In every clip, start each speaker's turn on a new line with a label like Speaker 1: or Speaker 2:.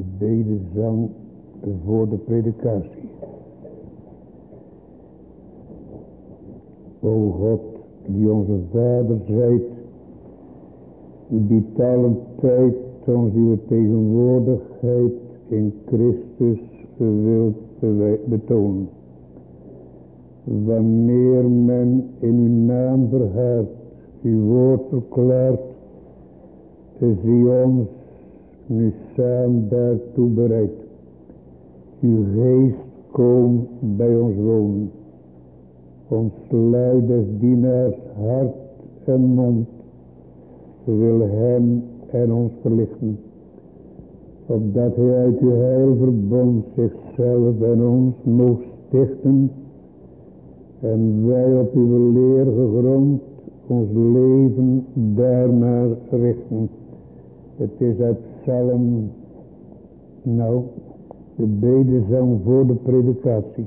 Speaker 1: bedezang voor de predikatie. O God, die onze Vader zijt, die talent tijd ons uw tegenwoordigheid in Christus wilt betonen. Wanneer men in uw naam vergaart, uw woord verklaart, zie ons nu samen daartoe bereid. Uw geest kom bij ons wonen. Ontsluit des dienaars hart en mond, wil hem en ons verlichten, opdat hij uit uw heilverbond zichzelf en ons mocht stichten, en wij op uw leer gegrond ons leven daarnaar richten. Het is uit Psalm, de bedezang voor de predikatie.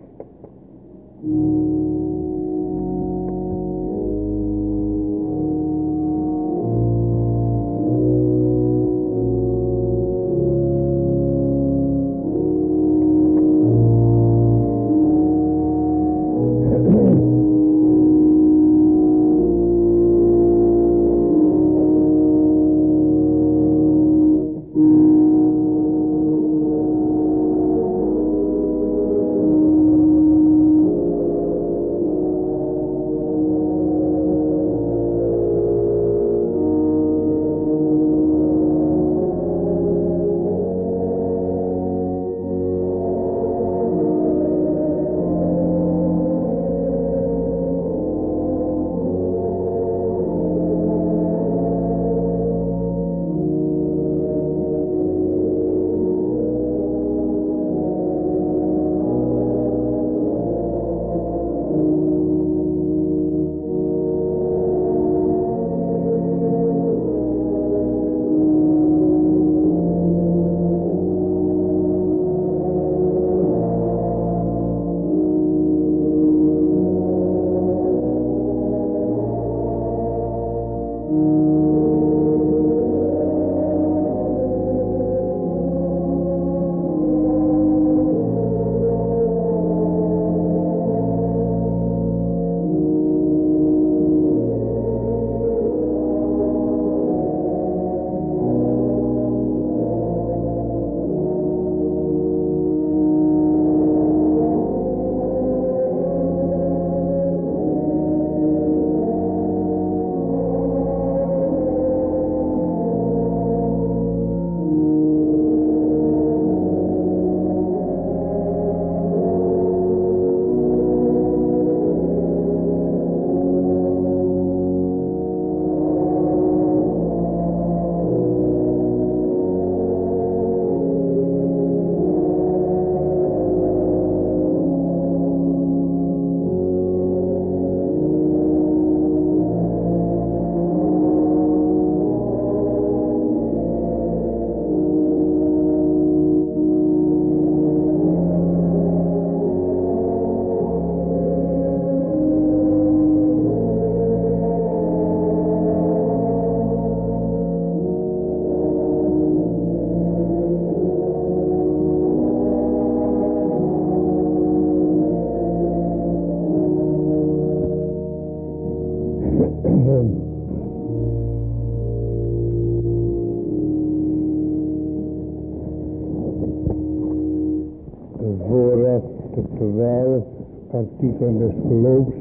Speaker 1: Vooraf de 12 artikelen des geloofs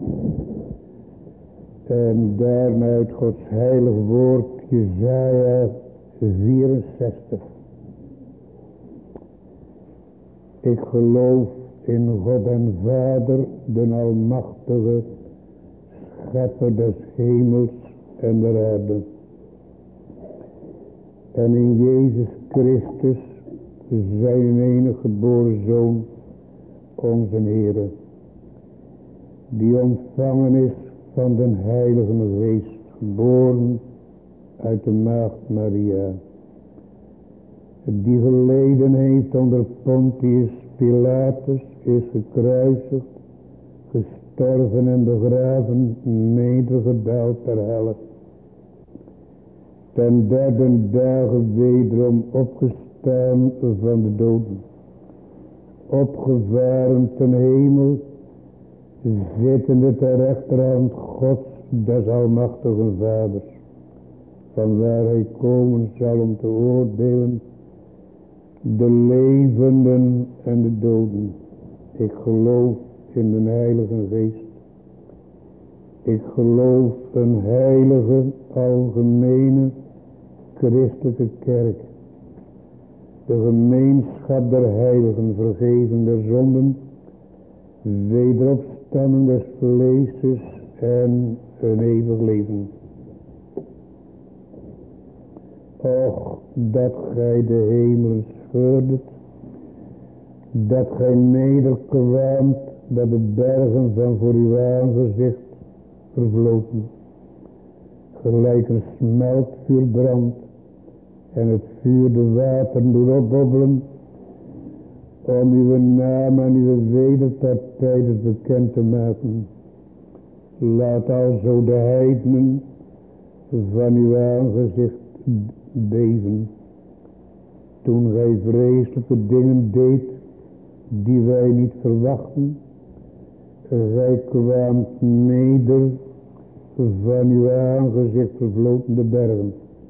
Speaker 1: en daarna uit Gods heilig woord Jesaja 64. Ik geloof in God en Vader, de almachtige, schepper des hemels en der aarde. En in Jezus Christus, zijn enige geboren Zoon, onze Heere, die ontvangen is van den Heilige Geest, geboren uit de maagd Maria, die geleden heeft onder Pontius Pilatus, is gekruisigd, gestorven en begraven, nedergedaald ter helle, ten derde dagen wederom opgestaan opgestaan van de doden, opgevaren ten hemel, zittende ter rechterhand Gods des almachtigen Vaders, van waar hij komen zal om te oordelen de levenden en de doden. Ik geloof in de Heilige Geest. Ik geloof een heilige, algemene, christelijke kerk. De gemeenschap der heiligen, vergeving der zonden, wederopstanding des vleeses en een eeuwig leven. Och, dat gij de hemelen scheurdet, dat gij nederkwaamt, dat de bergen van voor uw aangezicht vervloten, gelijk een smeltvuur brandt en het vuur de wateren doet opbobbelen, om uw naam en uw wederpartijders bekend te maken. Laat alzo de heidenen van uw aangezicht beven, toen gij vreselijke dingen deed, die wij niet verwachten. Gij kwaamt neder van uw aangezicht vervlotende bergen.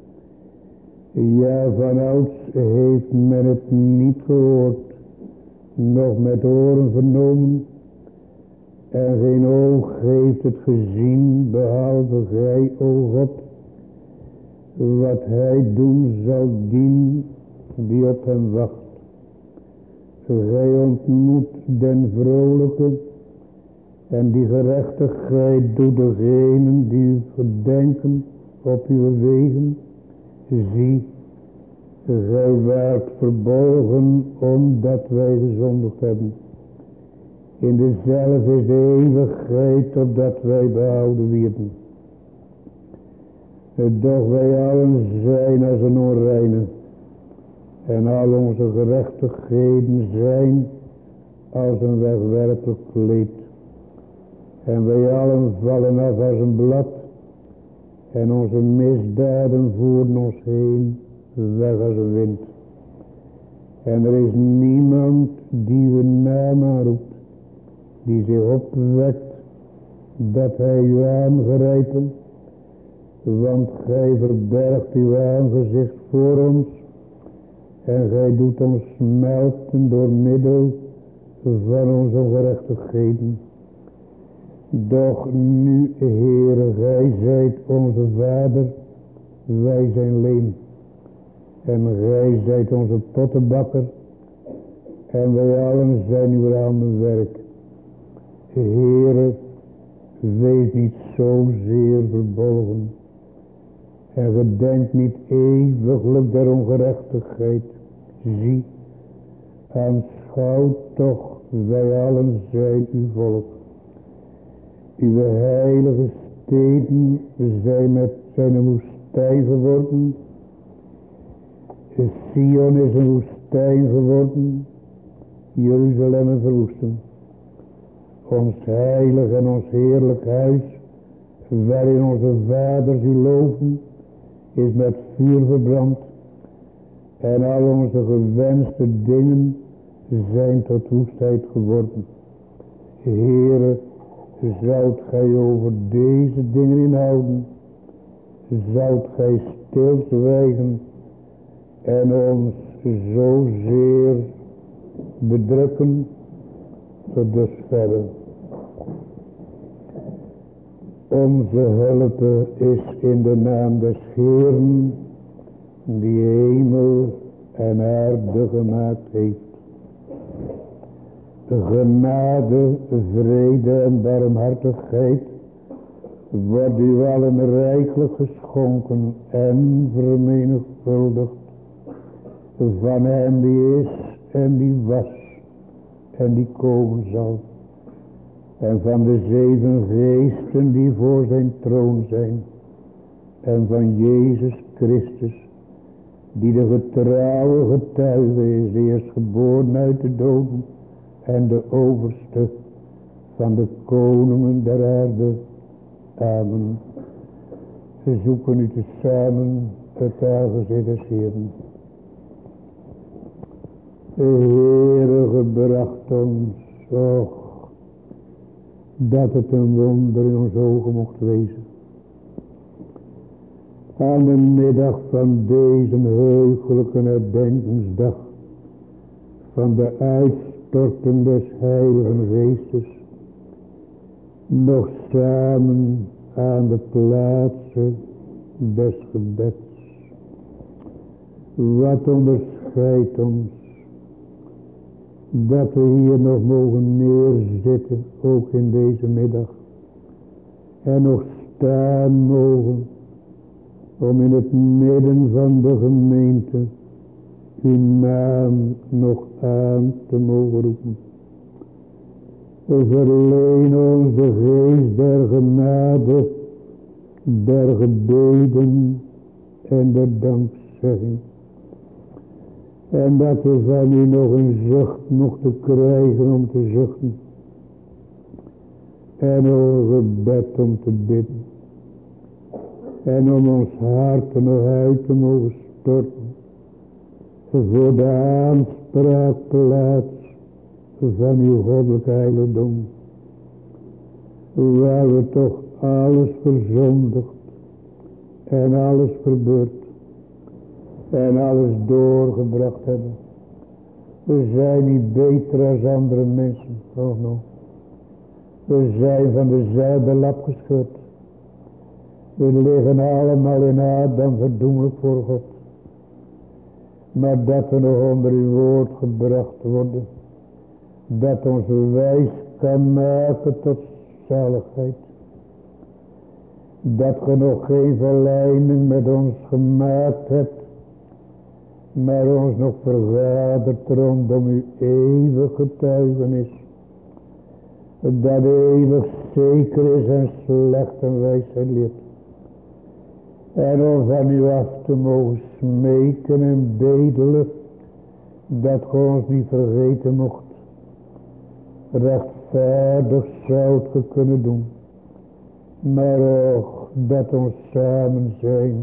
Speaker 1: Ja, vanouds heeft men het niet gehoord, nog met oren vernomen, en geen oog heeft het gezien, behalve gij, o God. Wat hij doen zal dien die op hem wacht. Gij ontmoet den vrolijke, en die gerechtigheid doet degenen die u verdenken op uw wegen. Zie, gij waart verborgen omdat wij gezondigd hebben. In dezelfde is de eeuwigheid opdat wij behouden wierden. Doch wij allen zijn als een onreine, en al onze gerechtigheden zijn als een wegwerpelijk kleed. En wij allen vallen af als een blad, en onze misdaden voeren ons heen, weg als een wind. En er is niemand die uw naam aanroept, die zich opwekt, dat hij u aangrijpen, want gij verbergt uw aangezicht voor ons, en gij doet ons smelten door middel van onze ongerechtigheden. Doch nu, Heere, gij zijt onze Vader, wij zijn leem. En gij zijt onze pottenbakker, en wij allen zijn uw handenwerk. Heere, wees niet zozeer verbolgen, en gedenk niet eeuwiglijk der ongerechtigheid. Zie, aanschouw toch, wij allen zijn uw volk. Uw heilige steden zijn met zijn woestijn geworden. Sion is een woestijn geworden, Jeruzalem een verwoesting. Ons heilig en ons heerlijk huis, waarin onze vaders u loven, is met vuur verbrand, en al onze gewenste dingen zijn tot woestheid geworden. Heere, zoudt gij over deze dingen inhouden, zoudt gij stilzwijgen en ons zozeer bedrukken tot dusverre. Onze hulp is in de naam des Heeren, die hemel en aarde gemaakt heeft. Genade, vrede en barmhartigheid wordt u allen rijkelijk geschonken en vermenigvuldigd van hem die is en die was en die komen zal, en van de 7 geesten die voor zijn troon zijn, en van Jezus Christus, die de getrouwe getuige is, de eerstgeboren uit de doden en de overste van de koningen der aarde. Amen. We zoeken u tezamen het aangezicht des Heeren. De Heere gebracht ons, och, dat het een wonder in ons ogen mocht wezen. Aan de middag van deze heugelijke herdenkingsdag van de uitstorting des Heiligen Geestes, nog samen aan de plaatsen des gebeds. Wat onderscheidt ons dat we hier nog mogen neerzitten, ook in deze middag, en nog staan mogen om in het midden van de gemeente uw naam nog aan te mogen roepen. Verleen ons de geest der genade, der gebeden en der dankzegging. En dat we van u nog een zucht mochten krijgen om te zuchten. En een gebed om te bidden. En om ons hart nog uit te mogen storten. Voor de aanspraakplaats van uw goddelijk heiligdom. Waar we toch alles verzondigd en alles verbeurd en alles doorgebracht hebben. We zijn niet beter als andere mensen. Oh no. We zijn van dezelfde lap geschud. We liggen allemaal in Adam verdoemelijk voor God. Maar dat we nog onder uw woord gebracht worden. Dat ons wijs kan maken tot zaligheid. Dat ge nog geen verleiding met ons gemaakt hebt. Maar ons nog vergaderd rondom uw eeuwig getuigenis. Dat eeuwig zeker is en slecht en wijsheid leert. En om van u af te mogen smeken en bedelen. Dat ge ons niet vergeten mocht. Rechtvaardig zou het ge kunnen doen. Maar ook dat ons samen zijn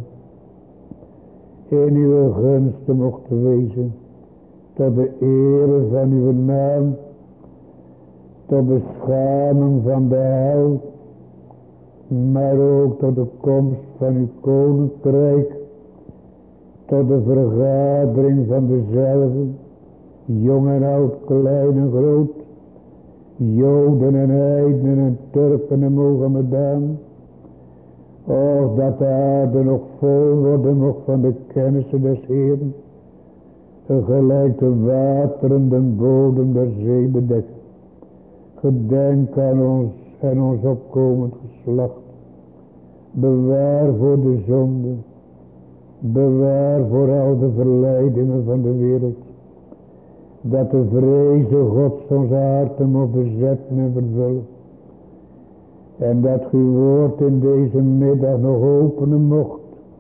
Speaker 1: in uw gunsten mocht wezen, tot de ere van uw naam, tot beschaming van de hel, maar ook tot de komst van uw koninkrijk, tot de vergadering van dezelfde, jong en oud, klein en groot, Joden en heidenen en Turken en Mohammedanen. Och, dat de aarde nog vol worden mocht van de kennissen des Heeren. Gelijk de wateren den bodem der zee bedekken. Gedenk aan ons en ons opkomend geslacht. Bewaar voor de zonde. Bewaar voor al de verleidingen van de wereld. Dat de vreze Gods onze harten mocht bezetten en vervullen. En dat uw woord in deze middag nog openen mocht.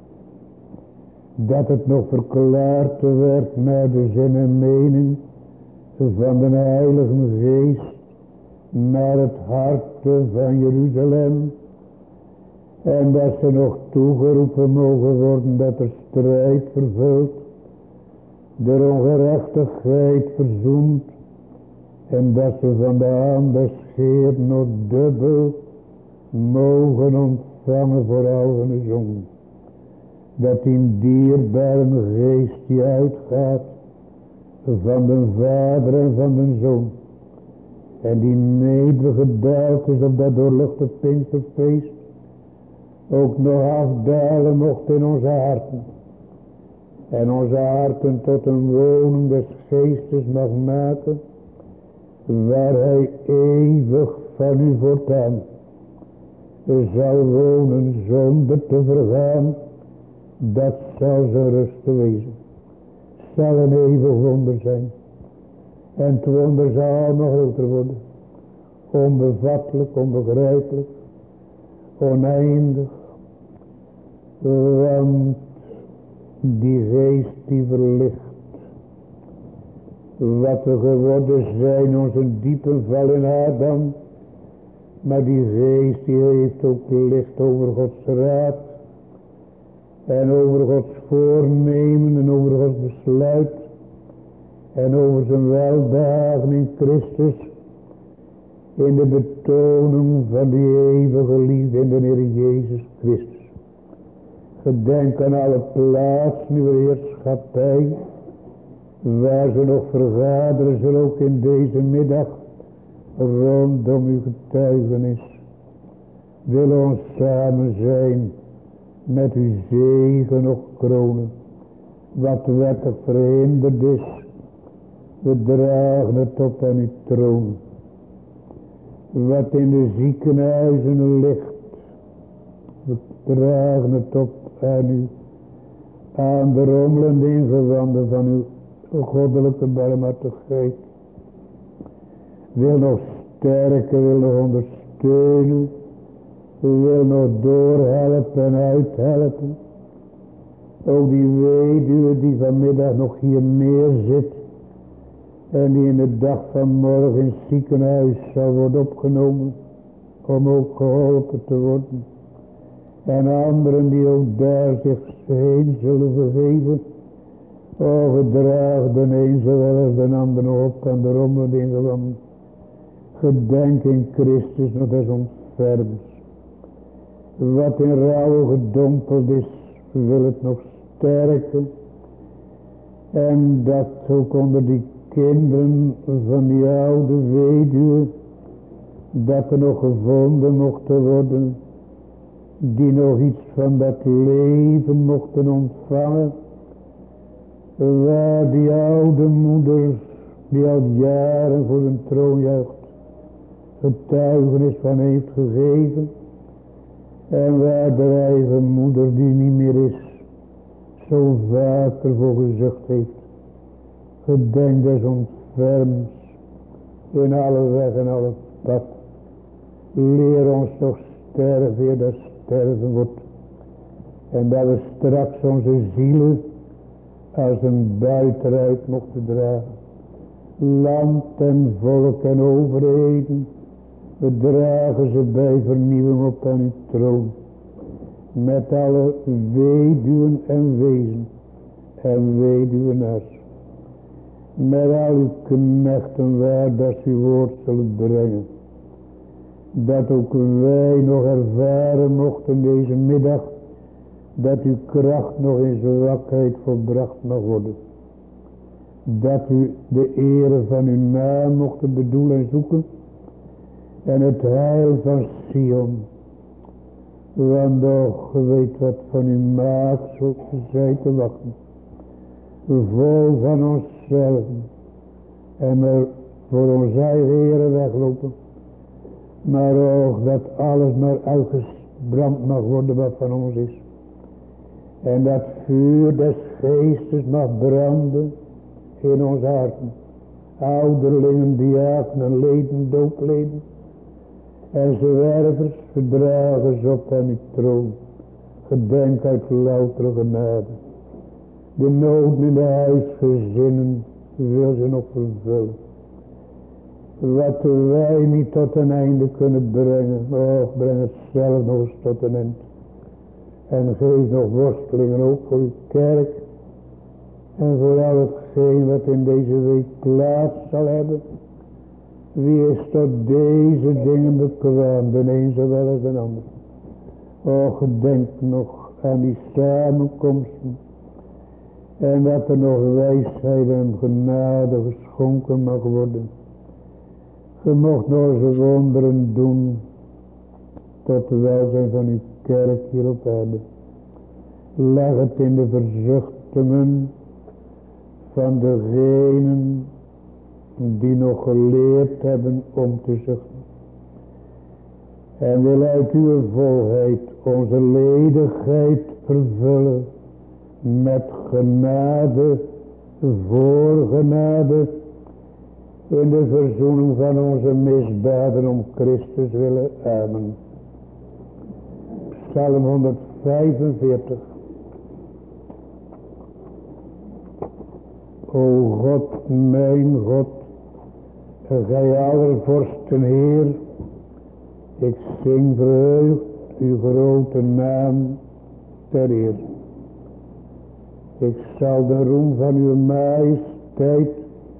Speaker 1: Dat het nog verklaard werd naar de zin en mening van de Heilige Geest. Naar het hart van Jeruzalem. En dat ze nog toegeroepen mogen worden dat er strijd vervult. De ongerechtigheid verzoend. En dat ze van de hand des Heeren nog dubbel mogen ontvangen voor al hun zonden. Dat die dierbare geest die uitgaat van de Vader en van de Zoon. En die nedergedaald is op dat doorluchte Pinksterfeest. Ook nog afdalen mocht in onze harten. En onze harten tot een woning des geestes mag maken. Waar hij eeuwig van u voortaan zal wonen zonder te vergaan. Dat zal zijn rust wezen. Zal een eeuwig wonder zijn. En het wonder zal nog groter worden. Onbevattelijk, onbegrijpelijk. Oneindig. Want die geest die verlicht. Wat we geworden zijn, onze diepe val in Adam. Maar die geest die heeft ook licht over Gods raad. En over Gods voornemen en over Gods besluit. en over zijn weldagen in Christus, in de betoning van die eeuwige liefde in de Heer Jezus Christus. Gedenk aan alle plaatsen uw heerschappij, waar ze nog vergaderen zullen, ook in deze middag, rondom uw getuigenis. Wil ons samen zijn, met uw zegen nog kronen. Wat wettig verhinderd is, we dragen het op aan uw troon. Wat in de ziekenhuizen ligt, we dragen het op aan u, aan de rommelende ingewanden van uw goddelijke barmhartigheid. Wil nog sterken, wil nog ondersteunen, wil nog doorhelpen en uithelpen. Ook die weduwe die vanmiddag nog hier neerzit en die in de dag van morgen in het ziekenhuis zal worden opgenomen om ook geholpen te worden. En anderen die ook daar zich heen zullen vergeven. O, gedraag de een zowel als de ander nog op aan de rommelende ingewanden. Gedenk in Christus nog des ontfermers. Wat in rouw gedompeld is, wil het nog sterken. En dat ook onder die kinderen van die oude weduwe, dat er nog gevonden mochten worden, die nog iets van dat leven mochten ontvangen, waar die oude moeder, die al jaren voor een troonjuicht getuigenis van heeft gegeven, en waar de eigen moeder die niet meer is, zo vaak ervoor gezucht heeft. Gedenk des ontfermens in alle weg en alle pad. Leer ons toch sterven, eer dat sterven wordt. En dat we straks onze zielen als een buitenuit mochten dragen. Land en volk en overheden, we dragen ze bij vernieuwing op aan uw troon. Met alle weduwen en wezen en weduwenaars. Met al uw knechten waar dat uw woord zullen brengen. Dat ook wij nog ervaren mochten deze middag, dat uw kracht nog in zwakheid volbracht mag worden. Dat u de ere van uw naam mochten bedoelen en zoeken. En het heil van Sion. Want doch, weet wat van uw maakt, zo zij te wachten. Vol van onszelf. En maar voor ons eigen heren weglopen. Maar ook dat alles maar uitgebrand mag worden wat van ons is. En dat vuur des geestes mag branden in ons harten. Ouderlingen, diakenen, leden, doopleden. En zwervers verdragen ze op aan uw troon. Gedenk uit loutere genade. De noden in de huisgezinnen wil ze nog vervullen. Wat wij niet tot een einde kunnen brengen. Och, breng het zelf nog eens tot een eind. En geef nog worstelingen ook voor uw kerk. En voor al hetgeen wat in deze week plaats zal hebben. Wie is tot deze dingen bekwaam, de een zowel als de ander. O, gedenk nog aan die samenkomsten. En dat er nog wijsheid en genade geschonken mag worden. Ge mocht nog eens wonderen doen tot de welzijn van uw kerk hier op aarde. Leg het in de verzuchtingen van degenen die nog geleerd hebben om te zuchten. En wil uit uw volheid onze ledigheid vervullen met genade voor genade in de verzoening van onze misdaden om Christus willen. Amen. Psalm 145. O God, mijn God, gij aller vorsten Heer, ik zing verheugd uw grote naam ter eer. Ik zal de roem van uw majesteit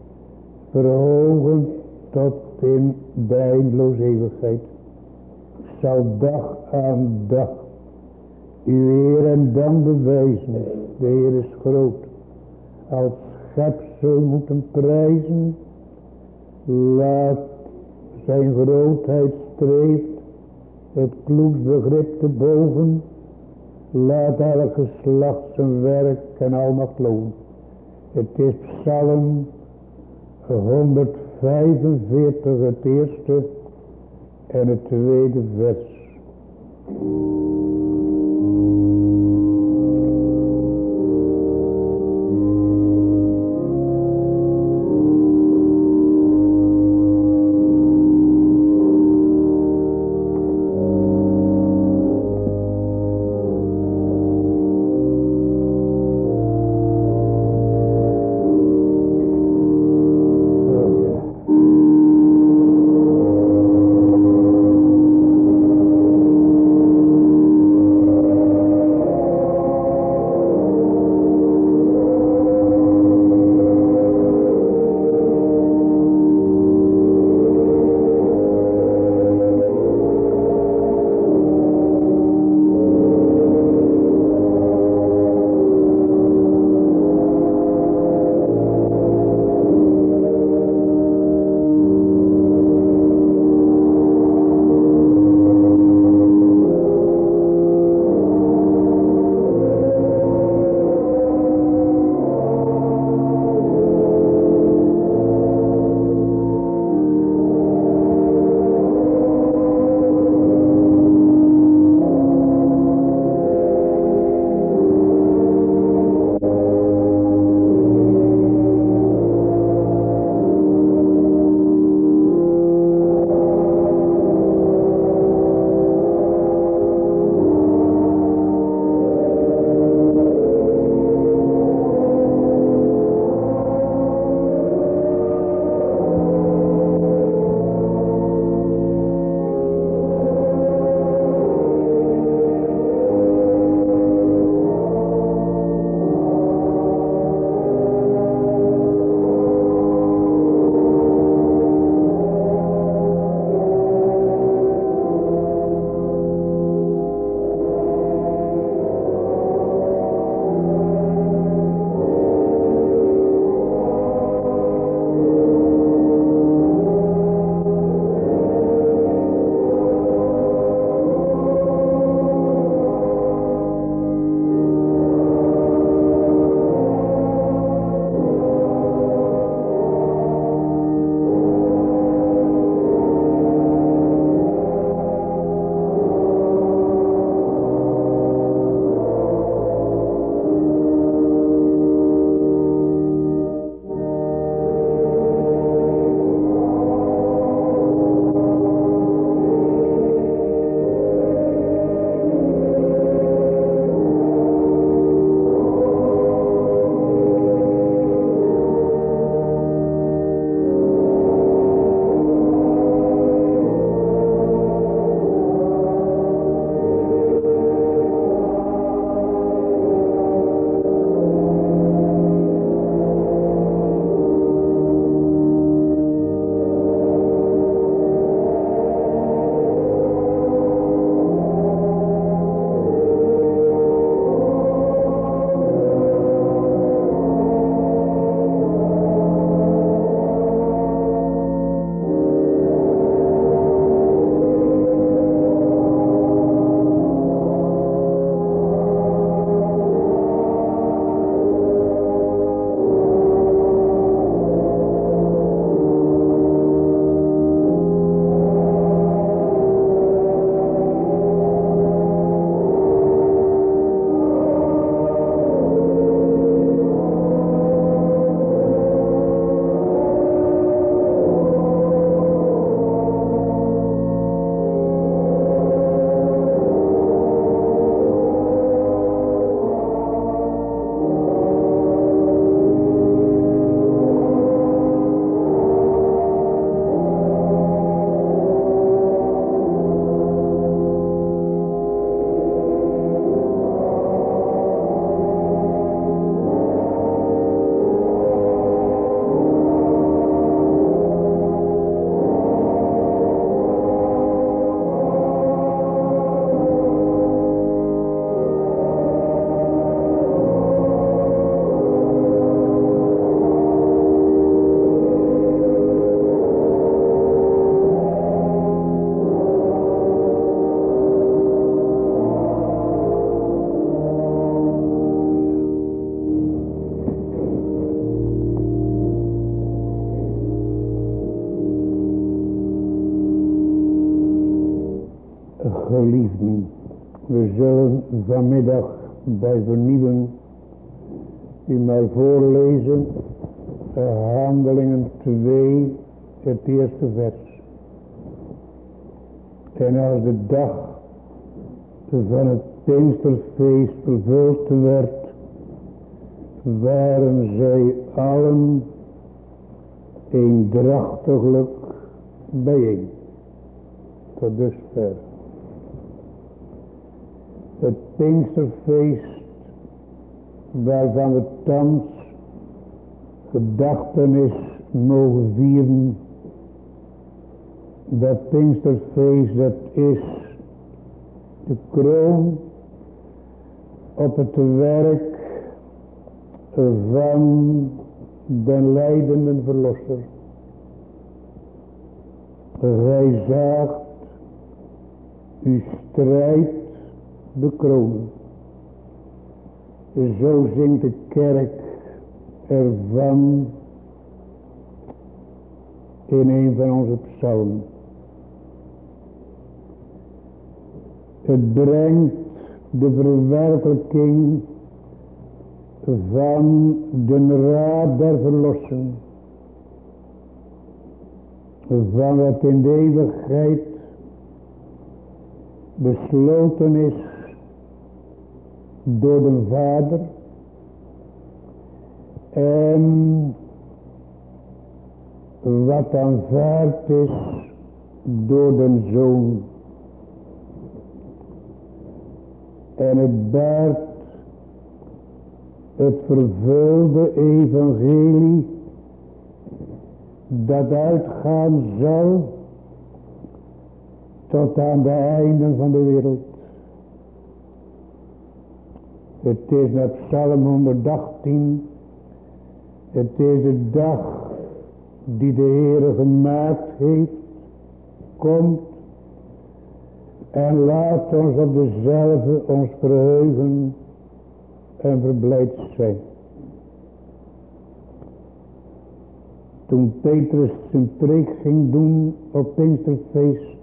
Speaker 1: verhogen tot in de eindeloze eeuwigheid. Zal dag aan dag uw eer en dank bewijzen. De Heer is groot. Als schepsel moeten prijzen. Laat zijn grootheid streeft het kloeksbegrip te boven. Laat elk geslacht zijn werk en almacht loon. Het is Psalm 145 het eerste en het tweede vers. Wij zullen vanmiddag bij vernieuwing u mij voorlezen Handelingen 2, het eerste vers. En als de dag van het Pinksterfeest vervuld werd, waren zij allen eendrachtiglijk bijeen. Tot dusver. Het Pinksterfeest, waarvan we thans gedachtenis mogen vieren. Dat Pinksterfeest, dat is de kroon op het werk van de lijdende verlosser. Gij zaagt uw strijd bekronen. Zo zingt de kerk ervan in een van onze psalmen. Het brengt de verwerkelijking van de raad der verlossing. Van wat in de eeuwigheid besloten is door de Vader. En wat aanvaard is door de Zoon. En het baart het vervulde evangelie dat uitgaan zal tot aan de einden van de wereld. Het is naar Psalm 118. Het is de dag die de Heere gemaakt heeft. Komt en laat ons op dezelfde ons verheugen en verblijd zijn. Toen Petrus zijn preek ging doen op Pinksterfeest,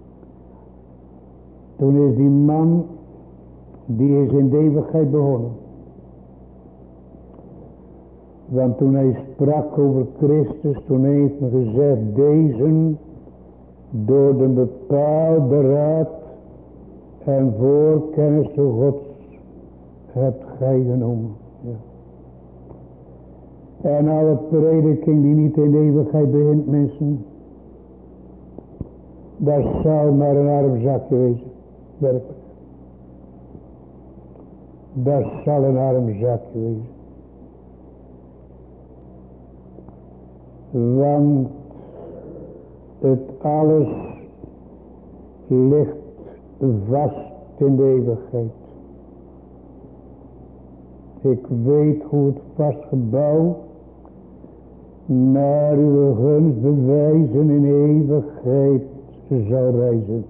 Speaker 1: toen is die man, die is in de eeuwigheid begonnen. Want toen hij sprak over Christus, toen heeft hij gezegd, deze door de bepaalde raad en voorkennis Gods hebt gij genomen. Ja. En alle prediking die niet in de eeuwigheid begint, mensen, dat zal maar een arm zakje wezen. Werkelijk. Dat zal een arm zakje wezen. Want het alles ligt vast in de eeuwigheid. Ik weet hoe het vast gebouw naar uw gunst bewijzen in eeuwigheid zal reizen.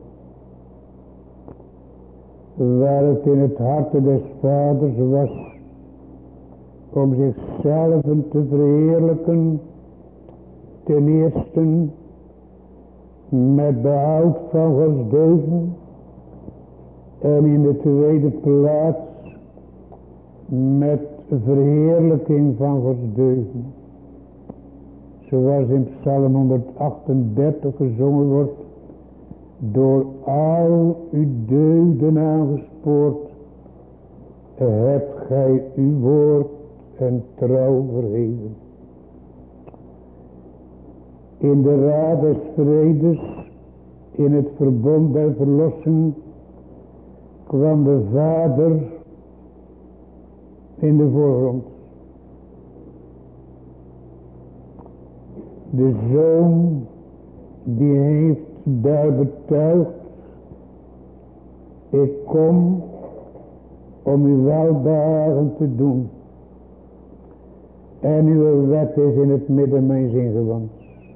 Speaker 1: Waar het in het harte des Vaders was om zichzelf te verheerlijken, ten eerste met behoud van Gods deugden en in de tweede plaats met verheerlijking van Gods deugden. Zoals in Psalm 138 gezongen wordt, door al uw deugden aangespoord, hebt gij uw woord en trouw verheven. In de raad des vredes, in het verbond der verlossing, kwam de Vader in de voorgrond. De Zoon, die heeft daar betuigd, ik kom om uw welbehagen te doen. En uw wet is in het midden mijns ingewand.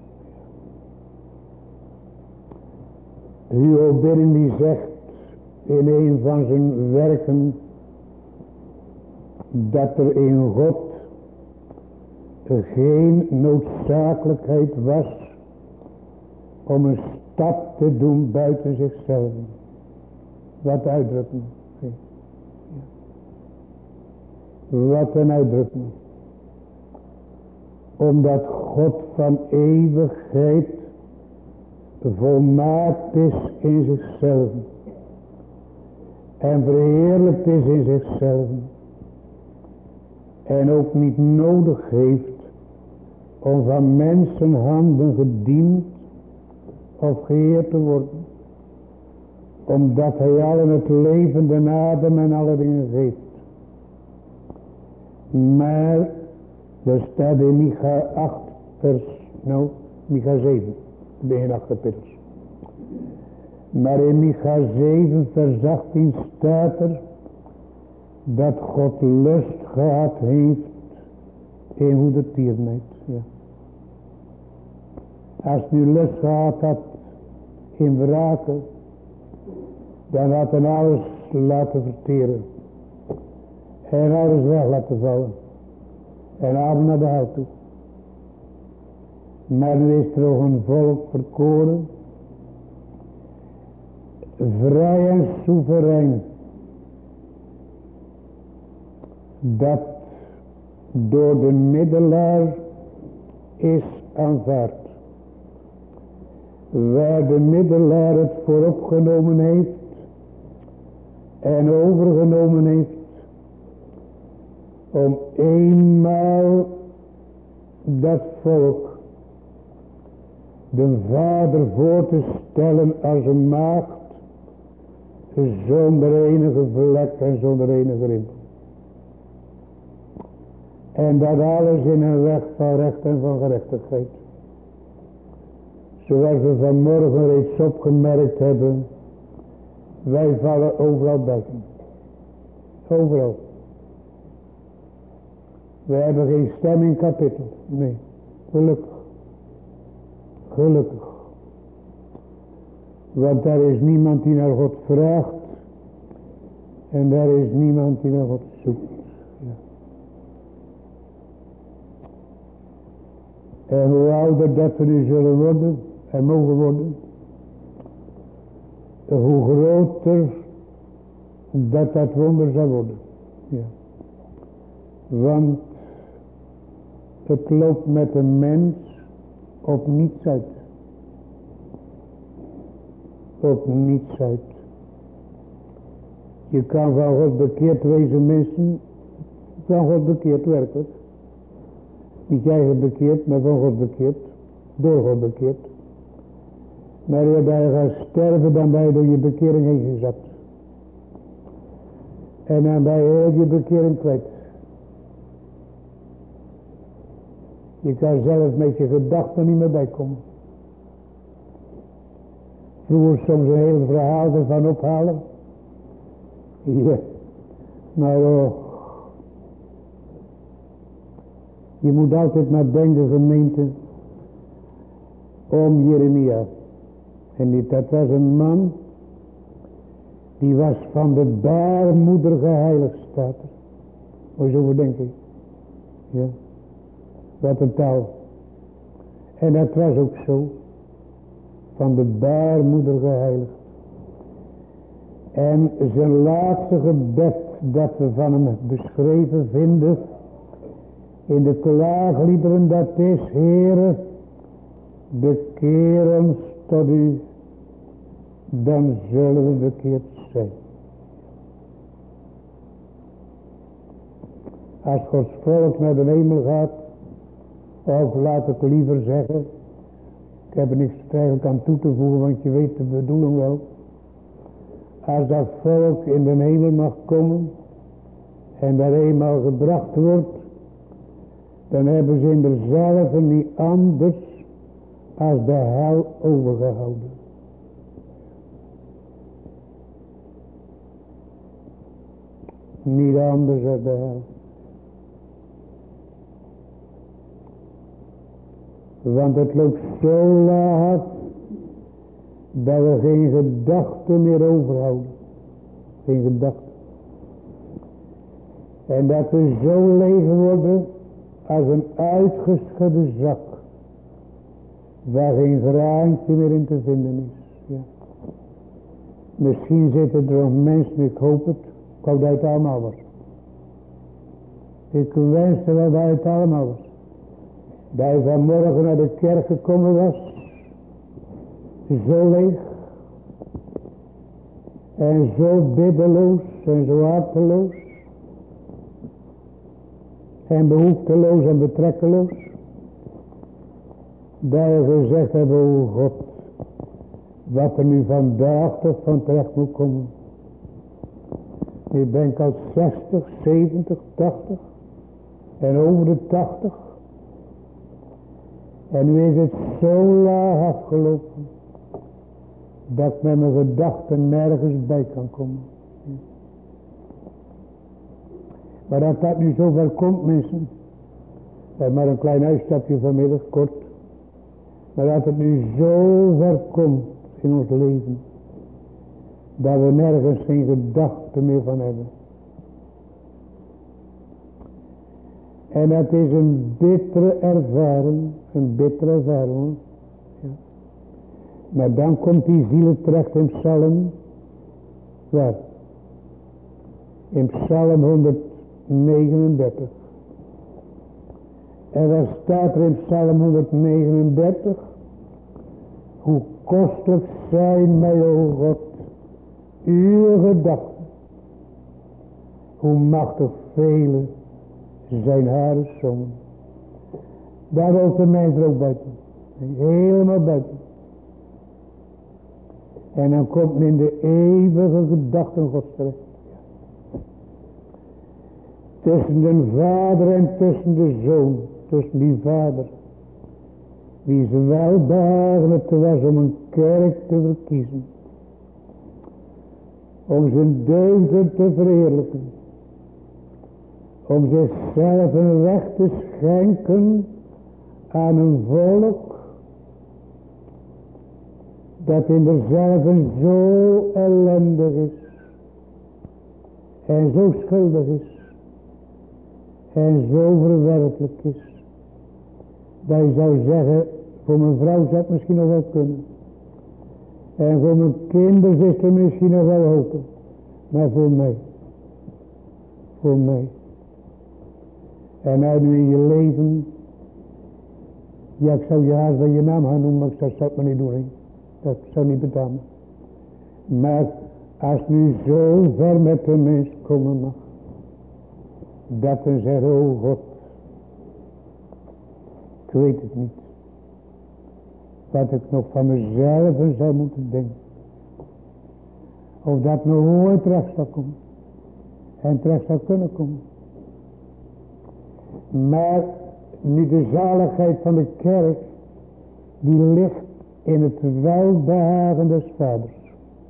Speaker 1: Uw bidding die zegt in een van zijn werken, dat er in God geen noodzakelijkheid was om een stap te doen buiten zichzelf. Wat uitdrukken. Wat een uitdrukking. Omdat God van eeuwigheid volmaakt is in zichzelf. En verheerlijkt is in zichzelf. En ook niet nodig heeft om van mensenhanden gediend of geëerd te worden. Omdat hij allen het levende adem en alle dingen geeft. Maar er staat in Micha 8 Micha 7. Ik ben in 8 kapittels. Maar in Micha 7 vers 18 staat er dat God lust gehad heeft in goedertierenheid. Ja. Als nu lust gehad had in wraken, dan had hij alles laten verteren. En alles weg laten vallen. En avond naar de hel toe. Maar nu is er nog een volk verkoren. Vrij en soeverein. Dat door de middelaar is aanvaard. Waar de middelaar het voor opgenomen heeft. En overgenomen heeft. Om eenmaal dat volk de vader voor te stellen als een maagd. Zonder enige vlek en zonder enige rimpel. En dat alles in een weg van recht en van gerechtigheid. Zoals we vanmorgen reeds opgemerkt hebben. Wij vallen overal buiten. Overal. We hebben geen stem in kapitel. Nee. Gelukkig. Gelukkig. Want daar is niemand die naar God vraagt. En daar is niemand die naar God zoekt. Ja. En hoe ouder dat we nu zullen worden. En mogen worden. Hoe groter dat wonder zal worden. Ja. Want het loopt met een mens op niets uit. Op niets uit. Je kan van God bekeerd wezen, mensen. Van God bekeerd werkelijk. Niet jij bekeerd, maar van God bekeerd. Door God bekeerd. Maar je gaat sterven, dan ben je door je bekering heen gezet. En dan ben je heel je bekering kwijt. Je kan zelf met je gedachten niet meer bijkomen. Vroeger soms een heel verhaal ervan ophalen. Ja, maar je moet altijd maar denken, gemeente, om Jeremia. En dat was een man, die was van de baarmoeder geheiligd, staat er. Moet je over denken. Ja. Wat een taal. En dat was ook zo. Van de baarmoeder geheiligd. En zijn laatste gebed dat we van hem beschreven vinden. In de klaagliederen, dat is: Heere, bekeer ons tot u. Dan zullen we bekeerd zijn. Als Gods volk naar de hemel gaat. Of laat ik liever zeggen. Ik heb er niks eigenlijk aan toe te voegen, want je weet de bedoeling wel. Als dat volk in de hemel mag komen. En daar eenmaal gebracht wordt. Dan hebben ze in derzelfde niet anders als de hel overgehouden. Niet anders dan de hel. Want het loopt zo laag dat we geen gedachte meer overhouden. Geen gedachte. En dat we zo leeg worden als een uitgeschudde zak. Waar geen graantje meer in te vinden is. Ja. Misschien zitten er nog mensen, ik hoop het. Ik hoop dat het allemaal was. Ik wenste wel dat het allemaal was. Dat hij vanmorgen naar de kerk gekomen was. Zo leeg. En zo biddeloos en zo harteloos. En behoefteloos en betrekkeloos. Dat je gezegd hebt, o God. Wat er nu vandaag toch van terecht moet komen. Ik ben al 60, 70, 80. En over de 80. En nu is het zo laag afgelopen. Dat ik met mijn gedachten nergens bij kan komen. Maar dat dat nu zover komt, mensen. Dat is maar een klein uitstapje vanmiddag, kort. Maar dat het nu zo ver komt in ons leven. Dat we nergens geen gedachte meer van hebben. En dat is een bittere ervaring. Een bittere ervaring. Ja. Maar dan komt die ziel terecht in Psalm. Waar? In Psalm 139. En daar staat er in Psalm 139. Hoe kostelijk zijn mij, o God, uw gedachten. Hoe machtig vele zijn hare sommen. Daar loopt de mens er ook buiten. Helemaal buiten. En dan komt men in de eeuwige gedachten Gods terecht. Tussen de vader en tussen de zoon. Tussen die vader. Wie ze wel het was om een kerk te verkiezen. Om zijn deugden te verheerlijken. Om zichzelf een recht te schenken aan een volk. Dat in dezelfde zo ellendig is. En zo schuldig is. En zo verwerpelijk is. Dat je zou zeggen, voor mijn vrouw zou het misschien nog wel kunnen. En voor mijn kinderen is er misschien nog wel hopen. Maar voor mij. Voor mij. En nou nu in je leven. Ja, ik zou je haast bij je naam gaan noemen, maar dat zou ik maar niet doen. He. Dat zou niet betalen. Maar als nu zo ver met de mens komen mag. Dat dan zegt, oh God. Ik weet het niet. Wat ik nog van mezelf zou moeten denken. Of dat nog ooit terecht zal komen. En terecht zal kunnen komen. Maar nu de zaligheid van de kerk. Die ligt in het welbehagen des vaders.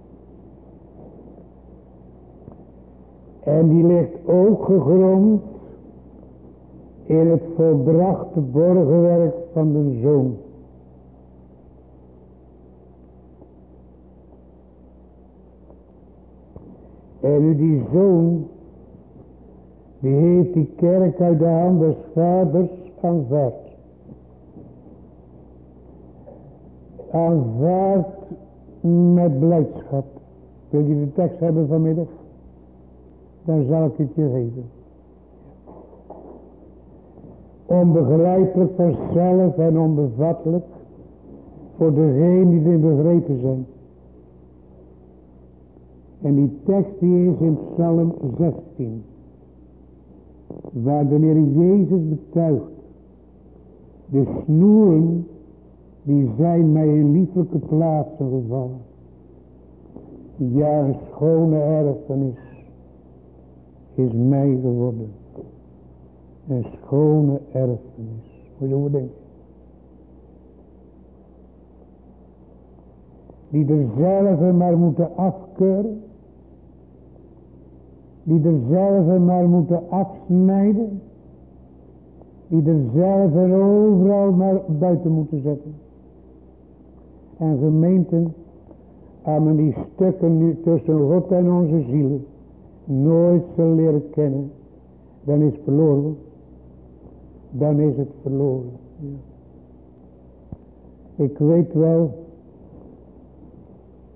Speaker 1: En die ligt ook gegrond in het volbrachte borgenwerk van de zoon. En nu die zoon, die heeft die kerk uit de hand des vaders aanvaard. Aanvaard met blijdschap. Wil je de tekst hebben vanmiddag? Dan zal ik het je geven. Onbegrijpelijk vanzelf en onbevattelijk voor degenen die erin begrepen zijn. En die tekst die is in Psalm 16. Waar de Heer Jezus betuigt. De snoeren die zijn mij in lieflijke plaatsen gevallen. Ja, een schone erfenis is mij geworden. Een schone erfenis. Moet je over denken. Die er zelf maar moeten afkeuren. Die er zelf maar moeten afsnijden. Die er zelf en overal maar buiten moeten zetten. En gemeenten, aan men die stukken nu tussen God en onze zielen nooit zal leren kennen, dan is het verloren. Dan is het verloren. Ja. Ik weet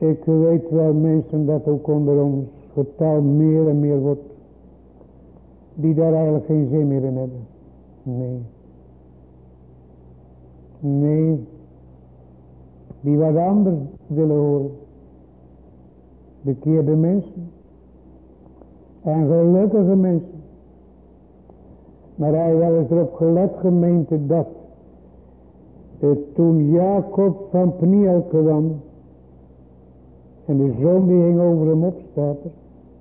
Speaker 1: wel mensen dat ook onder ons getal meer en meer wordt.
Speaker 2: die daar eigenlijk geen zin meer in hebben. Nee. Nee. Die wat anders willen horen. Bekeerde mensen. En gelukkige mensen. Maar hij wel eens erop gelet, gemeente, dat toen Jacob van Peniel kwam en de zon die hing over hem op, staat er,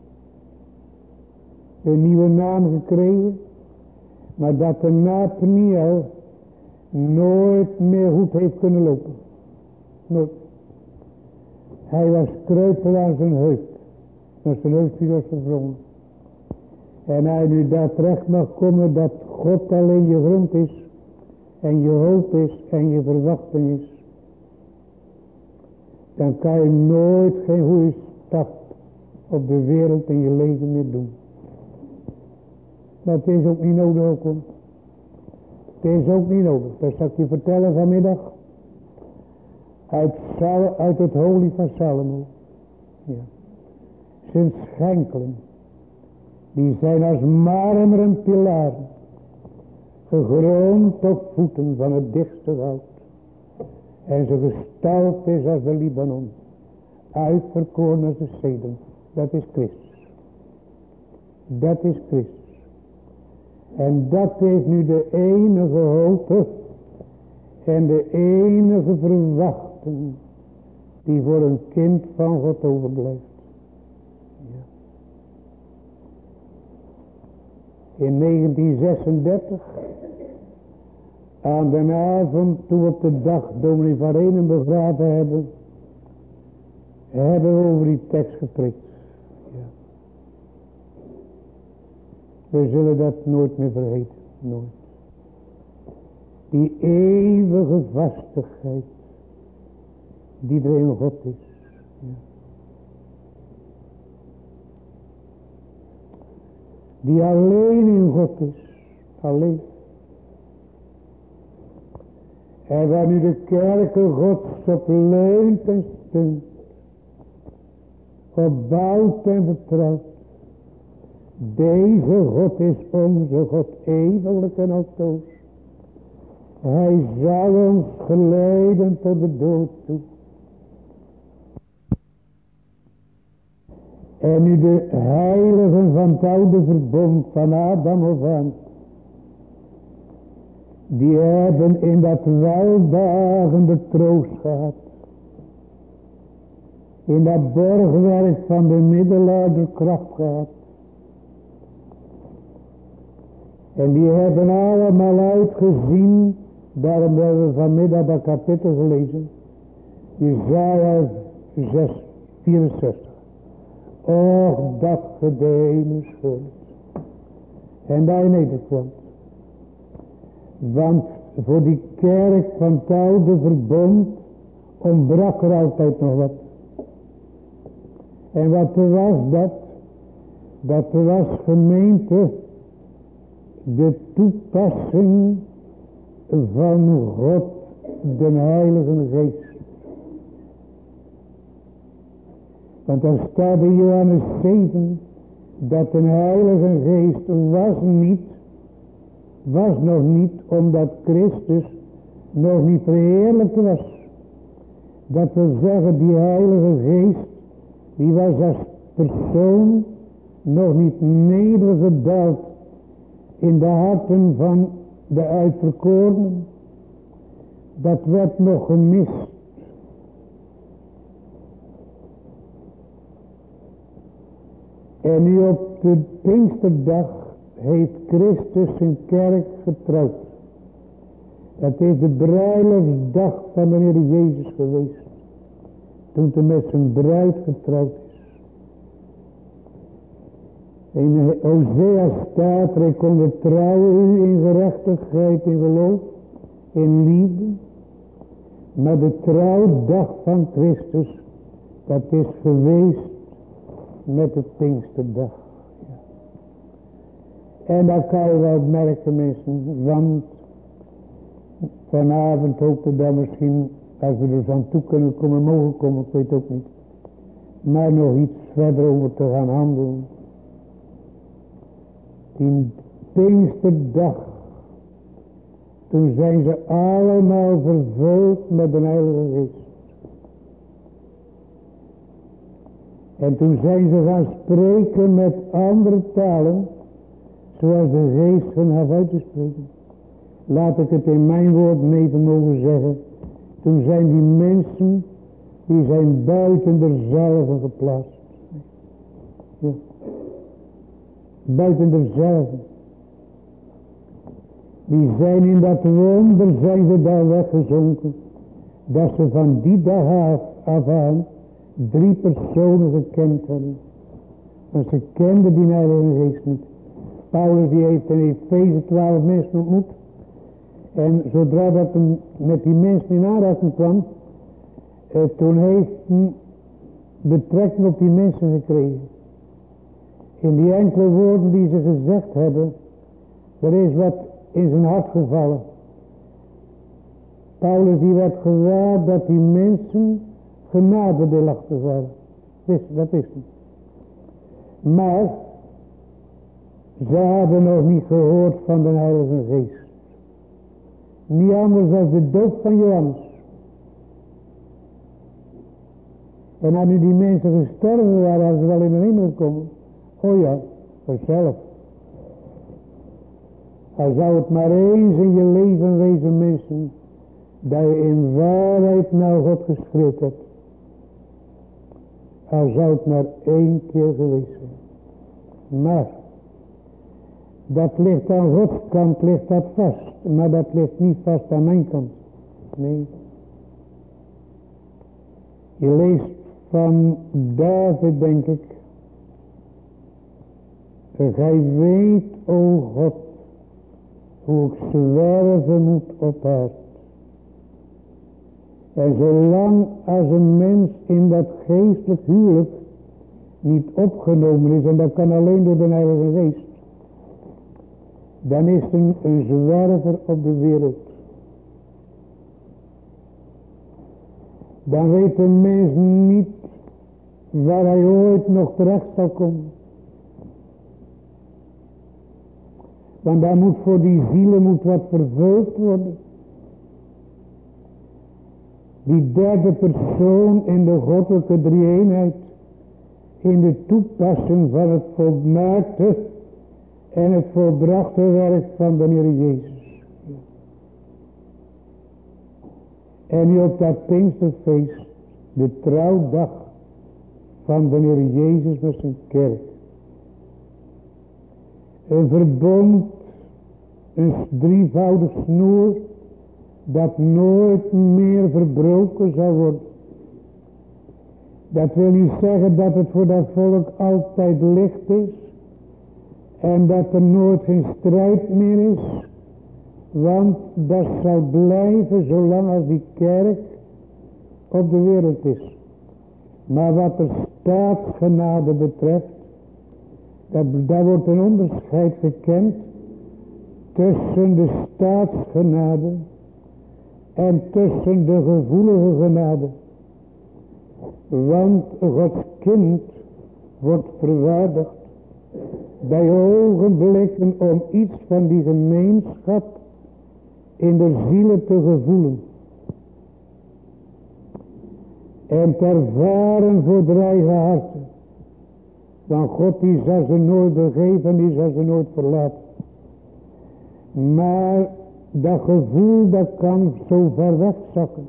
Speaker 2: een nieuwe naam gekregen, maar dat de na Peniel nooit meer goed heeft kunnen lopen. Nooit. Hij was kreupel aan zijn heup. Dat zijn heup die was verwrongen. En hij nu daar terecht mag komen dat God alleen je grond is. En je hoop is en je verwachting is. Dan kan je nooit geen goede stap op de wereld in je leven meer doen. Maar het is ook niet nodig ook hoor. Het is ook niet nodig. Dat zal ik je vertellen vanmiddag. Uit het holy van Salomo. Ja. Zijn schenkelen. Die zijn als marmeren pilaren. Gegrond op voeten van het dichtste woud. En zijn gestalte is als de Libanon. Uitverkoren als de cedrum. Dat is Christus. Dat is Christus. En dat is nu de enige hoop. En de enige verwachting. Die voor een kind van God overblijft. Ja. In 1936. Aan de avond toen we op de dag dominee van Renen begraven hebben. Hebben we over die tekst geprikt. Ja. We zullen dat nooit meer vergeten. Nooit. Die eeuwige vastigheid. Die er in God is. Ja. Die alleen in God is. Alleen. En waar nu de kerken Gods op leunt en steunt. Opbouwt en vertrouwt. Deze God is onze God eeuwig en altoos. Hij zal ons geleiden tot de dood toe. En nu de heiligen van het oude verbond van Adam of aan. Die hebben in dat weldagende troost gehad. In dat borgwerk van de middelaar de kracht gehad. En die hebben allemaal uitgezien. Daarom hebben we vanmiddag dat kapitel gelezen. Jesaja 64. Och, dat gedeene schuld. En daar nederkwam. Want voor die kerk van het oude verbond ontbrak er altijd nog wat. En wat was dat? Dat was gemeente de toepassing van God, de Heilige Geest. Want dan staat in Johannes 7 dat de Heilige Geest was nog niet omdat Christus nog niet verheerlijkt was. Dat wil zeggen, die Heilige Geest, die was als persoon nog niet nedergedaald in de harten van de uitverkorenen. Dat werd nog gemist. En nu op de Pinksterdag heeft Christus zijn kerk getrouwd. Dat is de bruiloftsdag van de Heer Jezus geweest. Toen hij met zijn bruid getrouwd is. In Hosea staat er, ik ondertrouw u in gerechtigheid, in geloof, in liefde. Maar de trouwdag van Christus, dat is geweest met de Pinksterdag. Ja. En dat kan je wel merken mensen, want vanavond hopen we daar misschien, als we er zo aan toe kunnen komen, mogen komen, ik weet ook niet. Maar nog iets verder over te gaan handelen. Die Pinksterdag. Toen zijn ze allemaal vervuld met de Heilige Geest. En toen zijn ze gaan spreken met andere talen. Zoals de Geest hen had uit te spreken. Laat ik het in mijn woord meten mogen zeggen. Toen zijn die mensen. Die zijn buiten derzelfde geplaatst. Ja. Buiten derzelfde. Die zijn in dat wonder, zijn ze daar weggezonken. Dat ze van die dag af aan 3 personen gekend hebben. Want ze kenden die Heilige Geest niet. Paulus die heeft in Efeze 12 mensen ontmoet. En zodra dat hem met die mensen in aanraking kwam. Toen heeft hij betrekking op die mensen gekregen. In die enkele woorden die ze gezegd hebben. Er is wat in zijn hart gevallen. Paulus die werd gewaar dat die mensen genadedeelachtig waren. Dat is het. Maar ze hadden nog niet gehoord van de Heilige Geest. Niet anders dan de doop van Johannes. En als nu die mensen gestorven waren, hadden ze wel in de hemel gekomen. Oh ja, vanzelf. Al zou het maar eens in je leven wezen, mensen, dat je in waarheid naar God geschreeuwd hebt. Al zou het maar 1 keer geweest zijn. Maar, dat ligt aan Gods kant, ligt dat vast. Maar dat ligt niet vast aan mijn kant. Nee. Je leest van David, denk ik. Gij weet, o God, hoe ik zwerven moet op aard. En zolang als een mens in dat geestelijk huwelijk niet opgenomen is, en dat kan alleen door de Heilige Geest, dan is een zwerver op de wereld. Dan weet een mens niet waar hij ooit nog terecht zal komen. Want daar moet voor die zielen moet wat vervuld worden. Die derde persoon in de goddelijke drie-eenheid. In de toepassing van het volmaakte en het volbrachte werk van de Heer Jezus. En nu op dat Pinksterfeest, de trouwdag van de Heer Jezus met zijn kerk. Een verbond, een drievoudig snoer, dat nooit meer verbroken zal worden. Dat wil niet zeggen dat het voor dat volk altijd licht is. En dat er nooit geen strijd meer is. Want dat zal blijven zolang als die kerk op de wereld is. Maar wat de staatsgenade betreft. Daar wordt een onderscheid gekend. Tussen de staatsgenade. En tussen de gevoelige genade. Want Gods kind wordt verwaardigd bij ogenblikken om iets van die gemeenschap in de zielen te gevoelen. En te ervaren voor de eigen harten. Want God die zal ze nooit begeven, die zal ze nooit verlaten. Maar dat gevoel dat kan zo ver wegzakken.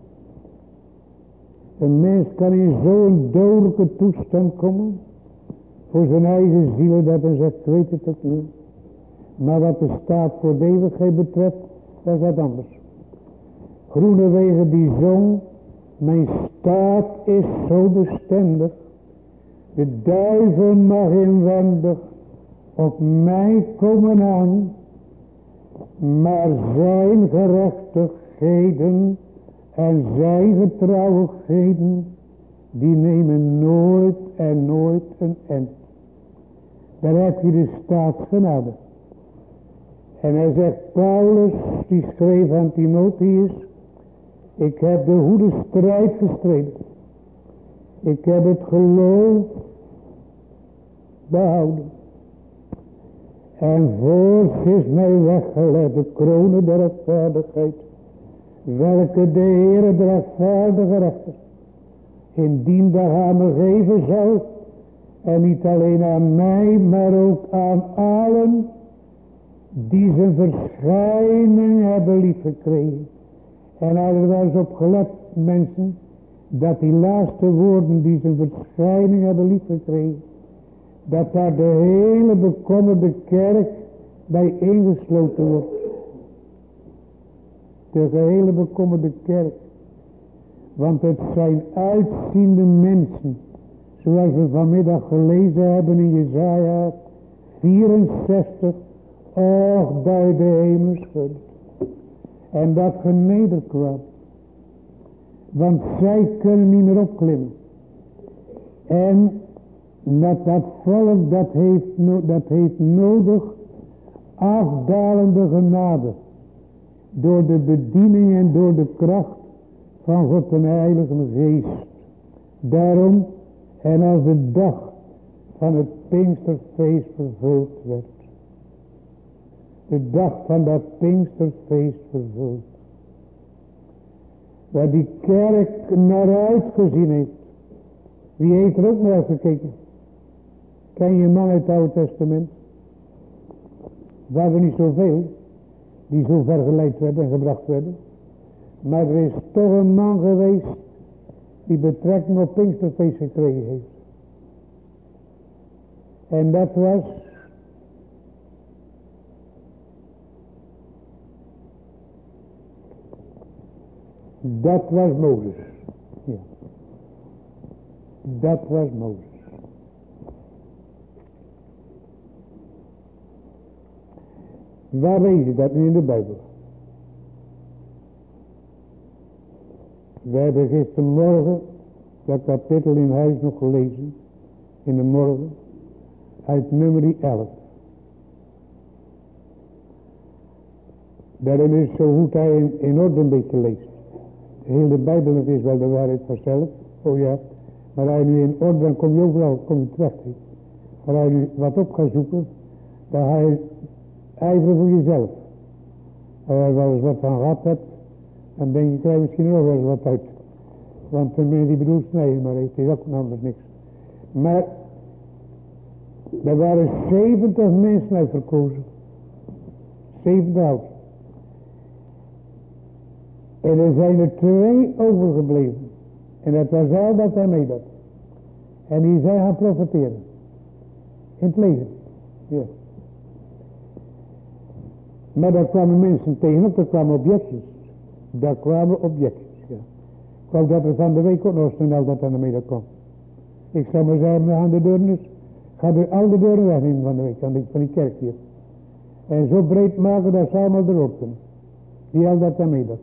Speaker 2: Een mens kan in zo'n dodelijke toestand komen. Voor zijn eigen ziel dat hij zegt, ik weet het ook niet. Maar wat de staat voor de eeuwigheid betreft, dat is wat anders. Groenewegen die zong, mijn staat is zo bestendig. De duivel mag inwendig op mij komen aan. Maar zijn gerechtigheden en zijn getrouwigheden, die nemen nooit en nooit een eind. Daar heb je de staatsgenade. En hij zegt, Paulus, die schreef aan Timotheus, ik heb de goede strijd gestreden. Ik heb het geloof behouden. En voorts is mij weggelegd de kronen der rechtvaardigheid, welke de Heere de rechtvaardige rechter indien de hamer geven zal. En niet alleen aan mij, maar ook aan allen die zijn verschijning hebben lief gekregen. En hij er wel eens op gelet, mensen, dat die laatste woorden die zijn verschijning hebben lief gekregen, dat daar de hele bekommerde kerk bij ingesloten wordt. De gehele bekommerde kerk. Want het zijn uitziende mensen, zoals we vanmiddag gelezen hebben in Jesaja 64. Och, dat de hemel schudde. En dat genederd kwam. Want zij kunnen niet meer opklimmen. En dat volk dat heeft nodig afdalende genade. Door de bediening en door de kracht van God en Heilige Geest. Daarom, en als de dag van het Pinksterfeest vervuld werd. De dag van dat Pinksterfeest vervuld. Waar die kerk naar uitgezien heeft. Wie heeft er ook naar uitgekeken? Ken je een man uit het Oude Testament? We hebben niet zoveel die zo vergeleid werden en gebracht werden. Maar er is toch een man geweest die betrekking op Pinksterfeest gekregen heeft. En dat was Mozes. Ja. Dat was Mozes. Waar lees je dat nu in de Bijbel? We hebben gistermorgen dat kapitel in huis nog gelezen. In de morgen. Uit nummer 11. Daarin is zo goed hij in orde een beetje leest. De hele Bijbel, het is wel de waarheid vanzelf. Oh ja. Maar als je nu in orde, dan kom je overal terecht. Maar als je nu wat op gaat zoeken, dan ga je ijveren voor jezelf. Als je wel eens wat van gehad hebt, dan denk je, krijg je misschien ook wel eens wat uit. Want de meneer die bedoelt snijden, maar heeft hij ook anders niks. Maar er waren 70 mensen uitverkozen. 70 ouders. En er zijn er 2 overgebleven. En dat was al dat hij meedat. En die zijn gaan profiteren. In het leven. Ja. Maar daar kwamen mensen tegenop, daar kwamen objectjes. Daar kwamen objectjes, ja. Ik wou dat er van de week ook nog snel dat aan de middag kwam. Ik zou maar zeggen, we gaan de deuren dus, ga er al de deuren wegnemen van de week, van die kerk hier. En zo breed maken dat ze allemaal erop kunnen. Die al dat aan middag.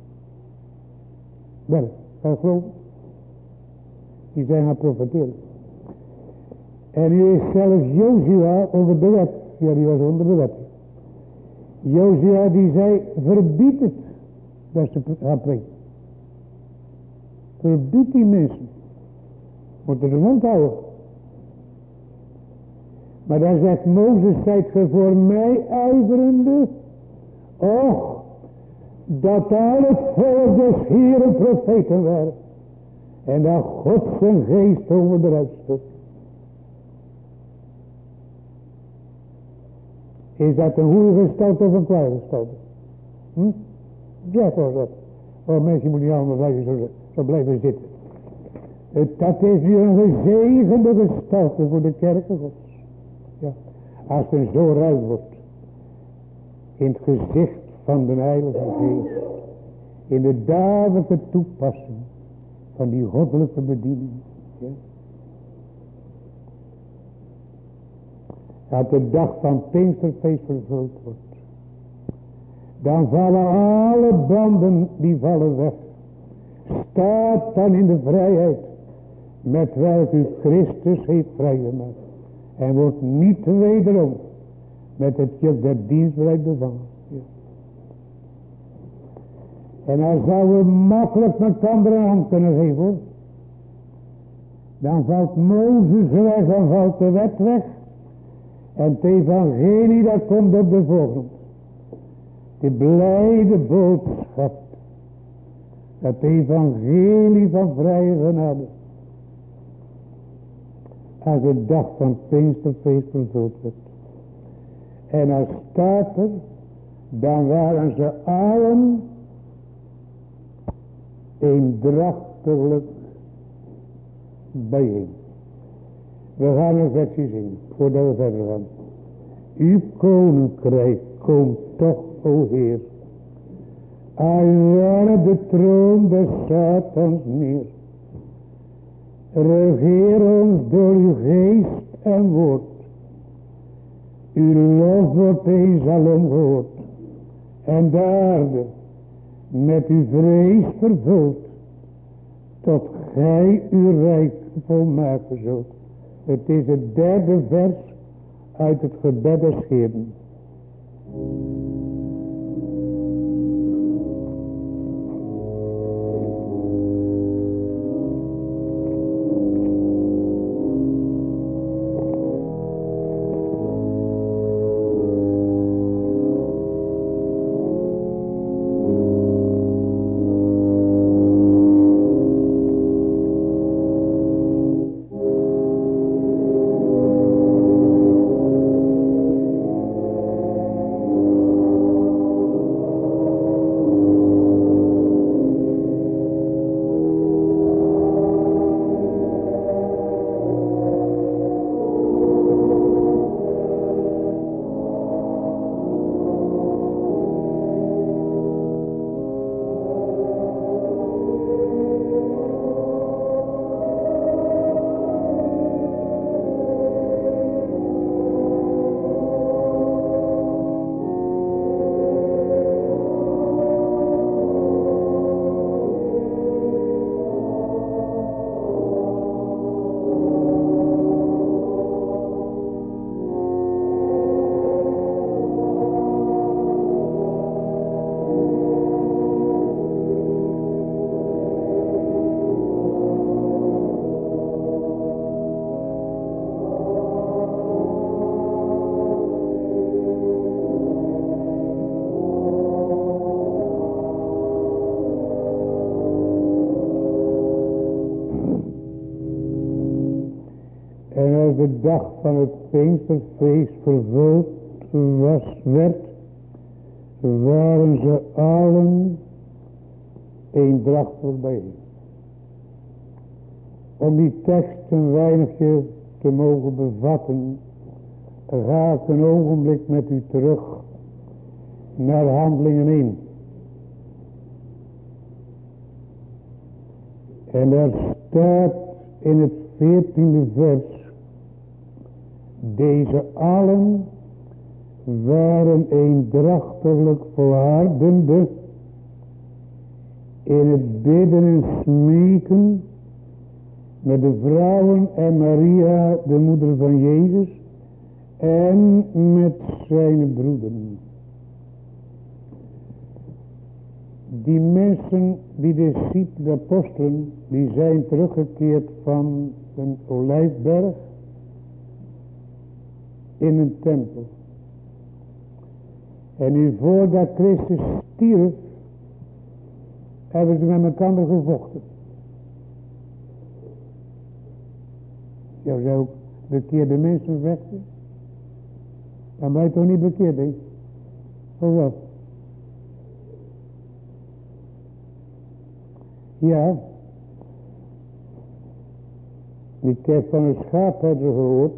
Speaker 2: Wel, ga geloven. Die zijn gaan profiteren. En nu is zelfs Jozua over de wet. Ja, die was onder de wet. Jozua die zei, verbied het. Dat ze gaan preken. Verbied die mensen. Moeten de mond houden. Maar dan zegt Mozes, zijt ge voor mij ijverende. Och, dat al het volk des Heeren profeten waren. En dat God zijn geest over de uitstoot. Is dat een goede gestalte of een kwade gestalte? Ja, was dat. Oh, mensen moeten niet allemaal blijven zo blijven zitten. Dat is nu een gezegende gestalte voor de kerken Gods. Ja. Als het zo ruim wordt. In het gezicht van de Heilige Geest. In de dagelijke toepassing van die goddelijke bediening. Ja. Dat de dag van Pinksterfeest vervuld wordt. Dan vallen alle banden, die vallen weg. Staat dan in de vrijheid, met welke u Christus heeft vrijgemaakt. En wordt niet wederom met het juk der dienstbaarheid bevangen. Ja. En dan zouden we makkelijk met andere hand kunnen geven, hoor. Dan valt Mozes weg, dan valt de wet weg. En het evangelie dat komt op de voorgrond. De blijde boodschap. Het evangelie van vrije genade. Als de dag van het Pinksterfeest vervuld werd. En als staat er, dan waren ze allen eendrachtiglijk bijeen. We gaan een versie zingen, voordat we verder gaan. Uw koninkrijk komt toch, o Heer. Uit de troon des Satans neer. Regeer ons door uw geest en woord. Uw lof wordt eens alom gehoord. En de aarde met uw vrees vervuld. Tot gij uw rijk volmaken zult. Het is het derde vers uit het gebed des Heeren. De dag van het Pinksterfeest vervuld werd, waren ze allen eendrachtig bijeen. Om die tekst een weinigje te mogen bevatten, ga ik een ogenblik met u terug naar Handelingen 1. En daar staat in het 14e vers. Deze allen waren eendrachtiglijk volhardende in het bidden en smeken met de vrouwen en Maria, de moeder van Jezus, en met zijn broederen. Die mensen, die discipelen, de apostelen, die zijn teruggekeerd van een olijfberg in een tempel. En nu voordat Christus stierf, hebben ze met elkaar gevochten. Jou zou ook bekeerde mensen vechten? Dan ben je toch niet bekeerd, hè? Of wat? Ja. Ik heb van een schaapherder gehoord.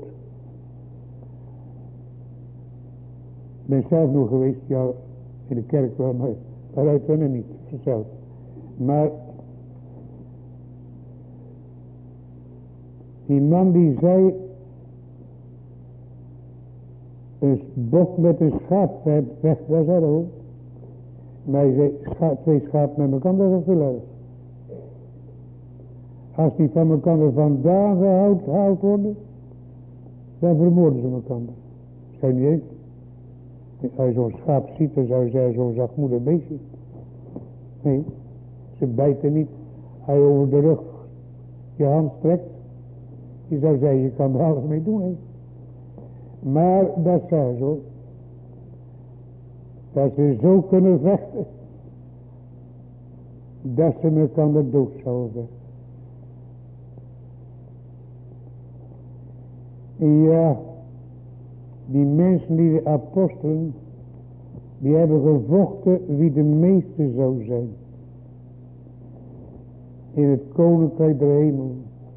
Speaker 2: Ik ben zelf nog geweest, ja, in de kerk wel, maar daaruit ben ik niet, vanzelf. Maar die man die zei, een bok met een schaap weg, dat is ook. Maar hij zei, twee schapen met elkaar, dat is veel erg. Als die van elkaar vandaan gehaald worden, dan vermoorden ze elkaar. Zou niet eens. Als je zo'n schaap ziet, dan zou je zeggen, zo'n zachtmoedig beestje. Nee, ze bijten niet. Als je over de rug je hand strekt, je zou zeggen, je kan er alles mee doen. He. Maar dat zij zo. Dat ze zo kunnen vechten. Dat ze me kan de dood zouden vechten. Ja. Die mensen die de apostelen. Die hebben gevochten wie de meeste zou zijn. In het koninkrijk der hemel.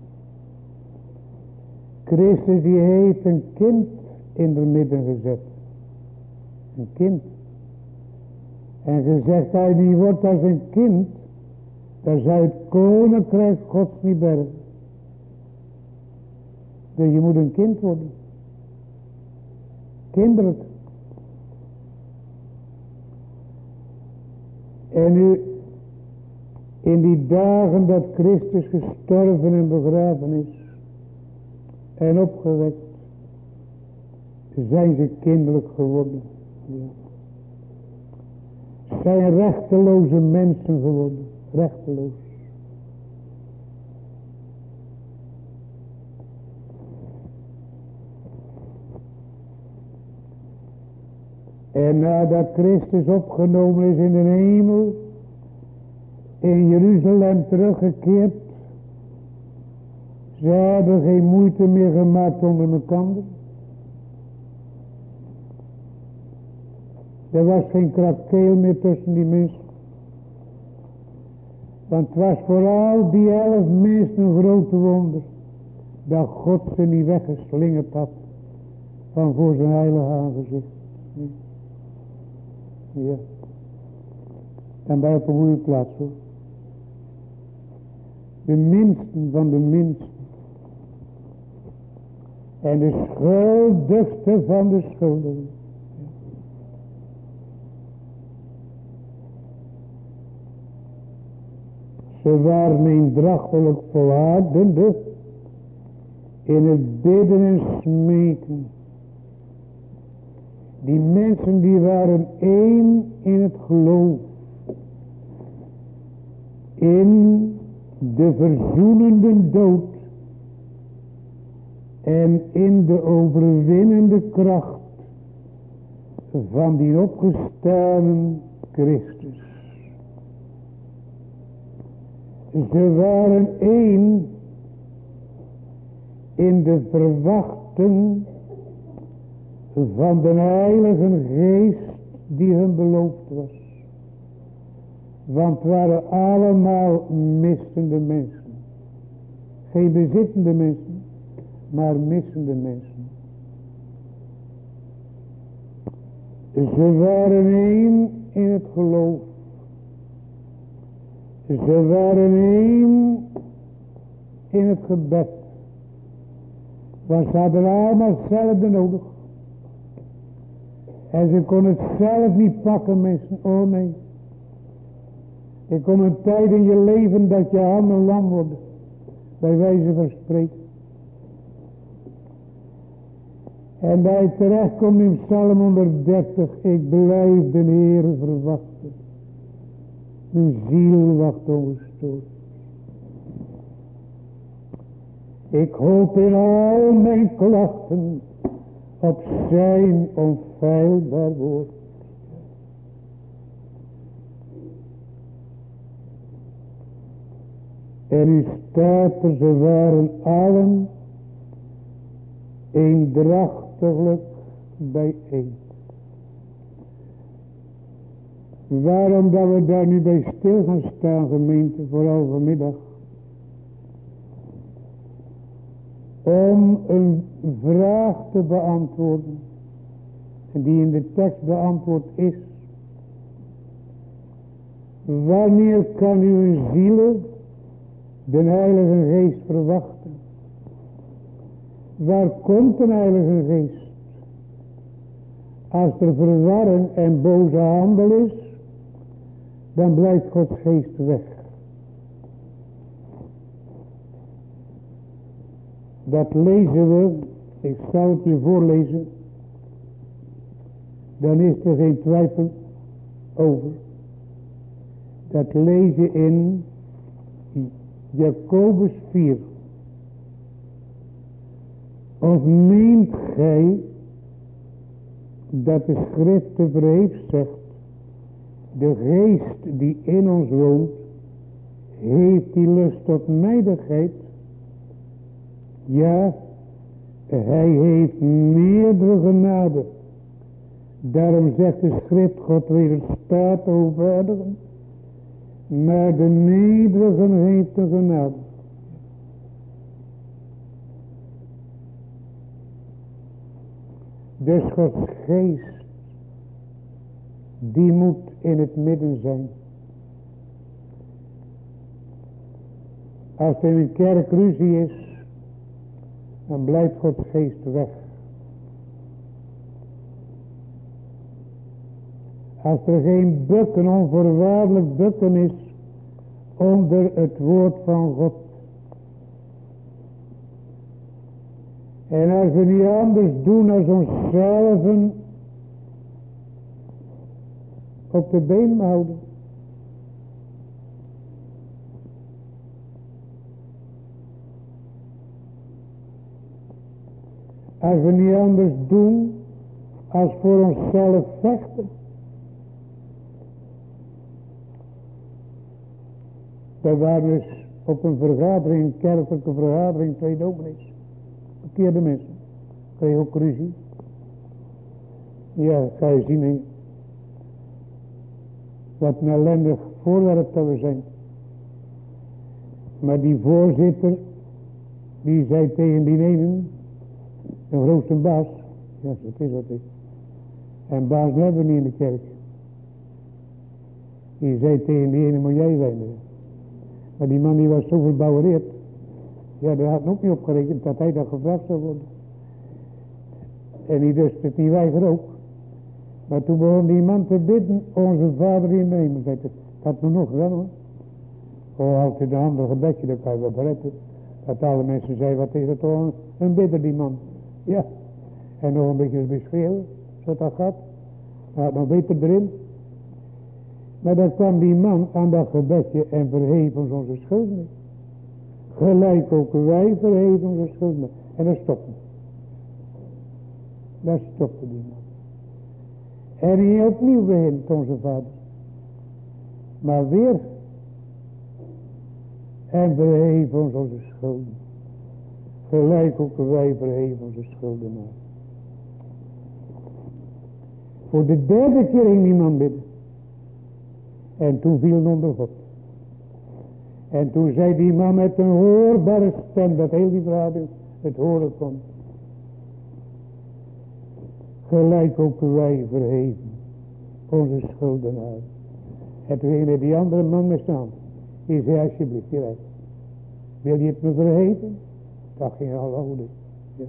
Speaker 2: Christus die heeft een kind in het midden gezet. Een kind. En gezegd hij die wordt als een kind. Dan zou het koninkrijk Gods niet bergen. Dus je moet een kind worden. Kinderlijk. En nu, in die dagen dat Christus gestorven en begraven is. En opgewekt. Zijn ze kinderlijk geworden. Ja. Zijn rechteloze mensen geworden. Rechteloos. En nadat Christus opgenomen is in de hemel. In Jeruzalem teruggekeerd. Ze hebben geen moeite meer gemaakt onder elkaar. Er was geen krakeel meer tussen die mensen. Want het was vooral die 11 mensen een grote wonder. Dat God ze niet weggeslingerd had. Van voor zijn heilige aangezicht. Ja. En bij op een goede plaats hoor. De minsten van de minsten. En de schuldigste van de schuldigen. Ze waren eendrachtelijk volhardende in het bidden en smeken. Die mensen die waren één in het geloof. In de verzoenende dood. En in de overwinnende kracht van die opgestane Christus. Ze waren één in de verwachting van de Heilige Geest die hun beloofd was. Want het waren allemaal missende mensen. Geen bezittende mensen, maar missende mensen. Ze waren één in het geloof. Ze waren één in het gebed. Want ze hadden allemaal hetzelfde nodig. En ze konden het zelf niet pakken mensen. Oh nee. Er komt een tijd in je leven dat je handen lam worden. Bij wijze van spreken. En bij het terecht komt in Psalm 130. Ik blijf de Heer verwachten. Mijn ziel wacht ongestoord. Ik hoop in al mijn klachten op zijn onfeilbaar woord. En u staat er, ze waren allen eendrachtiglijk bijeen. Waarom dat we daar nu bij stil gaan staan, gemeente, vooral vanmiddag? Om een vraag te beantwoorden. Die in de tekst beantwoord is. Wanneer kan uw zielen de Heilige Geest verwachten? Waar komt een Heilige Geest? Als er verwarring en boze handel is, dan blijft Gods Geest weg. Dat lezen we, ik zal het je voorlezen, dan is er geen twijfel over. Dat lezen in Jacobus 4. Of meent gij dat de schrift te verheefs zegt, de geest die in ons woont, heeft die lust tot nijdigheid. Ja, hij heeft meerdere genade. Daarom zegt de schrift, God wederstaat de hoogvaardigen, maar de nederigen heeft de genade. Dus Gods geest, die moet in het midden zijn. Als er in een kerk ruzie is, dan blijft Gods geest weg. Als er geen bukken, onvoorwaardelijk bukken is onder het woord van God. En als we niet anders doen als onszelf op de been houden. Als we niet anders doen als voor onszelf vechten. Er waren dus op een vergadering, een kerkelijke vergadering, 2 dominees. Verkeerde mensen. Kreeg ook ruzie. Ja, ga je zien wat een ellendig voorwerp dat we zijn. Maar die voorzitter, die zei tegen die ene, een grootste baas. Ja, dat is wat is. En baas hebben we niet in de kerk. Die zei tegen die ene, moet jij zijn. Maar die man die was zo verbouwereerd. Ja, daar had ook niet op gerekend dat hij dat gevraagd zou worden. En die dus het niet weiger ook. Maar toen begon die man te bidden, onze vader in de hemel. Dat had me nog gedaan hoor. Oh, altijd een ander gebedje, dat kan je wel beretten. Dat alle mensen zeiden, wat is het toch een bidder die man. Ja, en nog een beetje beschreeuwen, zodat dat gaat. Hij had nog beter erin. Maar dan kwam die man aan dat gebedje en verheef ons onze schulden. Gelijk ook wij verheven onze schulden. En dat stopte. Daar stopte die man. En hij opnieuw begint onze vader. Maar weer. En verheef ons onze schulden. Gelijk ook wij verheven onze schulden. Voor de 3e keer ging die man bidden. En toen viel hij onder God. En toen zei die man met een hoorbare stem, dat heel die verhouding het horen kon. Gelijk ook wij verheven onze schuldenaar. En toen ging die andere man mee staan. Die zei alsjeblieft, wil je het me verheven? Dat ging allemaal goed. Ja.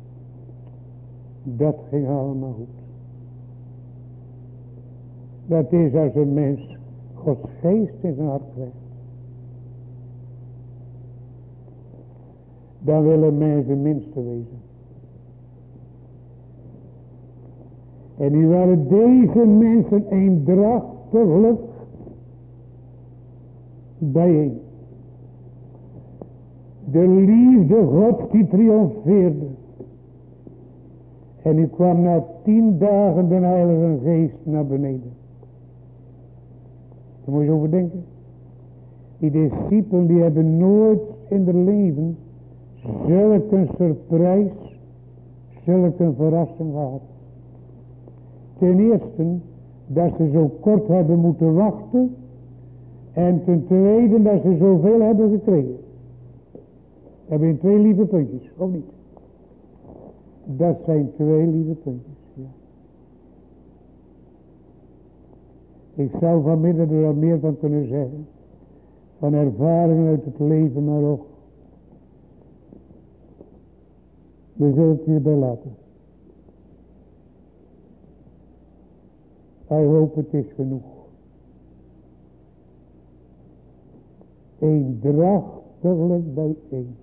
Speaker 2: Dat ging allemaal goed. Dat is als een mens Gods geest in zijn hart krijgt. Dan wil een mens de minste wezen. En nu waren deze mensen eendrachtiglijk bijeen. De liefde Gods die triomfeerde. En nu kwam na 10 dagen de Heilige Geest naar beneden. Daar moet je over denken. Die discipelen die hebben nooit in hun leven zulke een surprise, zulke een verrassing gehad. Ten eerste dat ze zo kort hebben moeten wachten. En ten tweede dat ze zoveel hebben gekregen. Hebben in 2 lieve puntjes, of niet? Dat zijn 2 lieve puntjes, ja. Ik zou vanmiddag er al meer van kunnen zeggen. Van ervaringen uit het leven, maar ook. We zullen het hierbij laten. Ik hoop het is genoeg. Eendrachtiglijk bijeen.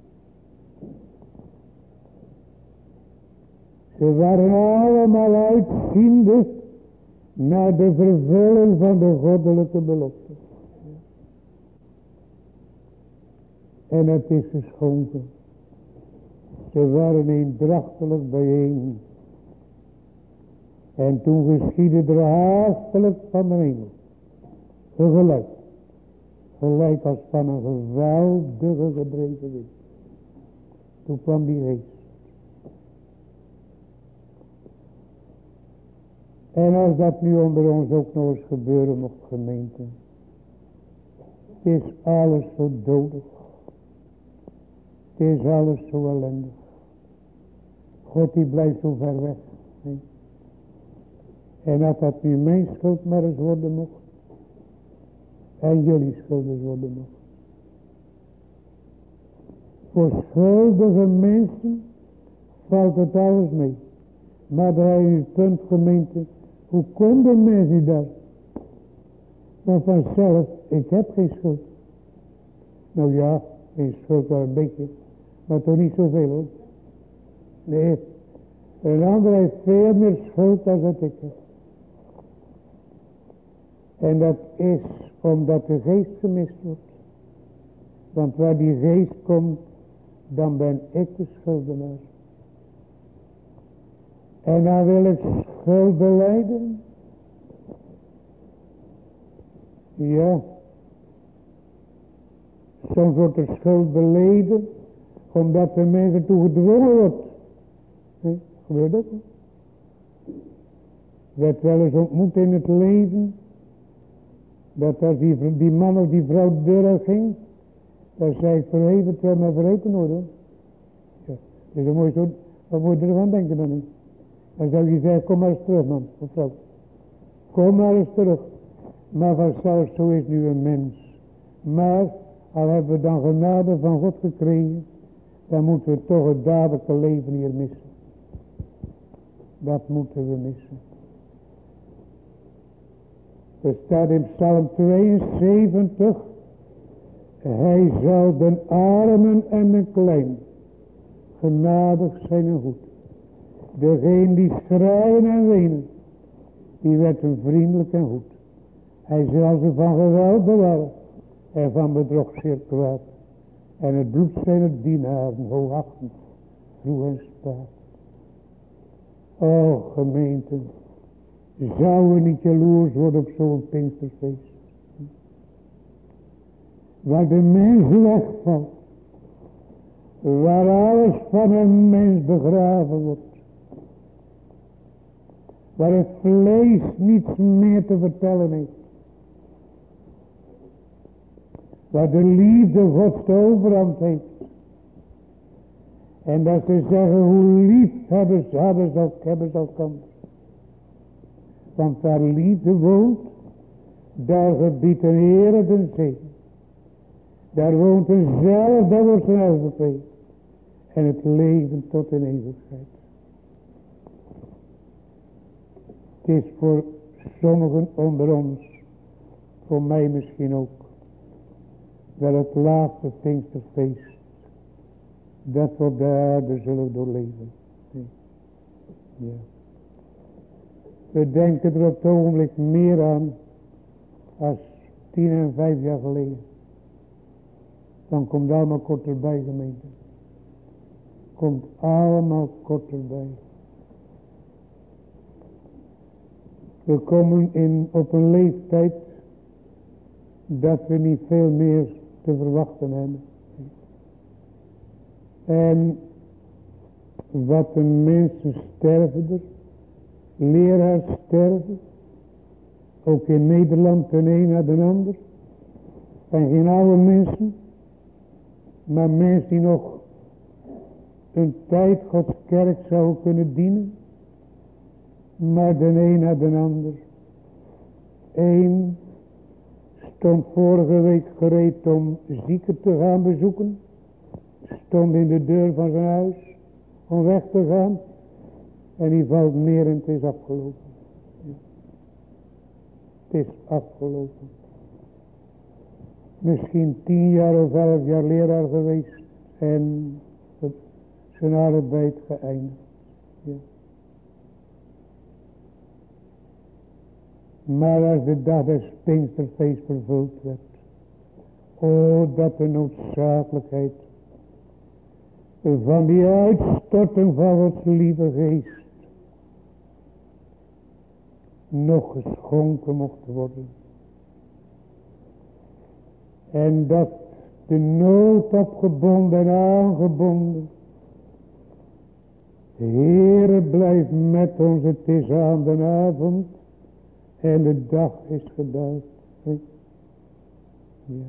Speaker 2: Ze waren allemaal uitziende naar de vervulling van de goddelijke belofte. En het is geschonken. Ze waren eendrachtelijk bijeen. En toen geschiedde er haastelijk van de hemel een geluid, gelijk als van een geweldige gedreven wind. Toen kwam die geest. En als dat nu onder ons ook nog eens gebeuren mocht, gemeente, het is alles zo dodig, het is alles zo ellendig. God die blijft zo ver weg. Nee. En dat nu mijn schuld maar eens worden mocht. En jullie schuld eens worden mocht. Voor schuldige mensen valt het alles mee. Maar daar is het punt, gemeente. Hoe komt de mens nu daar? Maar vanzelf, ik heb geen schuld. Nou ja, geen schuld wel een beetje. Maar toch niet zoveel hoor. Nee, een ander heeft veel meer schuld dan dat ik heb. En dat is omdat de geest gemist wordt. Want waar die geest komt, dan ben ik de schuldenaar. En dan wil ik schuld belijden. Ja. Soms wordt er schuld beleden, omdat de mens ertoe gedwongen wordt. Nee, gebeurt ook niet. Werd wel eens ontmoet in het leven, dat als die man of die vrouw de deur uit ging, dan zei ik verheven, terwijl mij vergeten worden. Ja, dus dan moet je zo, wat moet je ervan denken dan niet? Dan zou je zeggen, kom maar eens terug man, of vrouw. Kom maar eens terug. Maar vanzelf, zo is nu een mens. Maar, al hebben we dan genade van God gekregen, dan moeten we toch het dadelijke leven hier missen. Dat moeten we missen. Er staat in Psalm 72. Hij zal den armen en de kleinen genadig zijn en goed. Degene die schreien en wenen, die werd hem vriendelijk en goed. Hij zal ze van geweld bewaren en van bedrog zeer kwaad. En het bloed zijn het dienaren, hoogachtend, vroeg en spaat. O gemeente, zouden we niet jaloers worden op zo'n Pinksterfeest? Waar de mens wegvalt, waar alles van een mens begraven wordt, waar het vlees niets meer te vertellen heeft, waar de liefde Gods de overhand heeft. En dat ze zeggen, hoe lief hebben ze elkaar. Want waar liefde woont, daar gebiedt een Heer den zegen. Daar woont een zelf, daar wordt zijn uitgegeven. En het leven tot in eeuwigheid. Het is voor sommigen onder ons, voor mij misschien ook, wel het laatste Pinksterfeest dat we op de aarde zullen doorleven. Ja. We denken er op het ogenblik meer aan als 10 en 5 jaar geleden. Dan komt allemaal kort erbij, gemeente. Komt allemaal kort erbij. We komen op een leeftijd dat we niet veel meer te verwachten hebben. En wat de mensen sterven er, leraars sterven, ook in Nederland de een na de ander. En geen oude mensen, maar mensen die nog een tijd Gods kerk zouden kunnen dienen. Maar de een na de ander. Eén stond vorige week gereed om zieken te gaan bezoeken. Stond in de deur van zijn huis om weg te gaan. En die valt neer en het is afgelopen. Ja. Het is afgelopen. Misschien 10 jaar of 11 jaar leraar geweest. En zijn arbeid geëindigd. Ja. Maar als de dag des Pinksterfeest vervuld werd. O, dat de noodzakelijkheid van die uitstorting van Gods lieve geest nog geschonken mocht worden. En dat de nood opgebonden en aangebonden. Heere, blijf met ons, het is aan de avond en de dag is gedaald. Ja.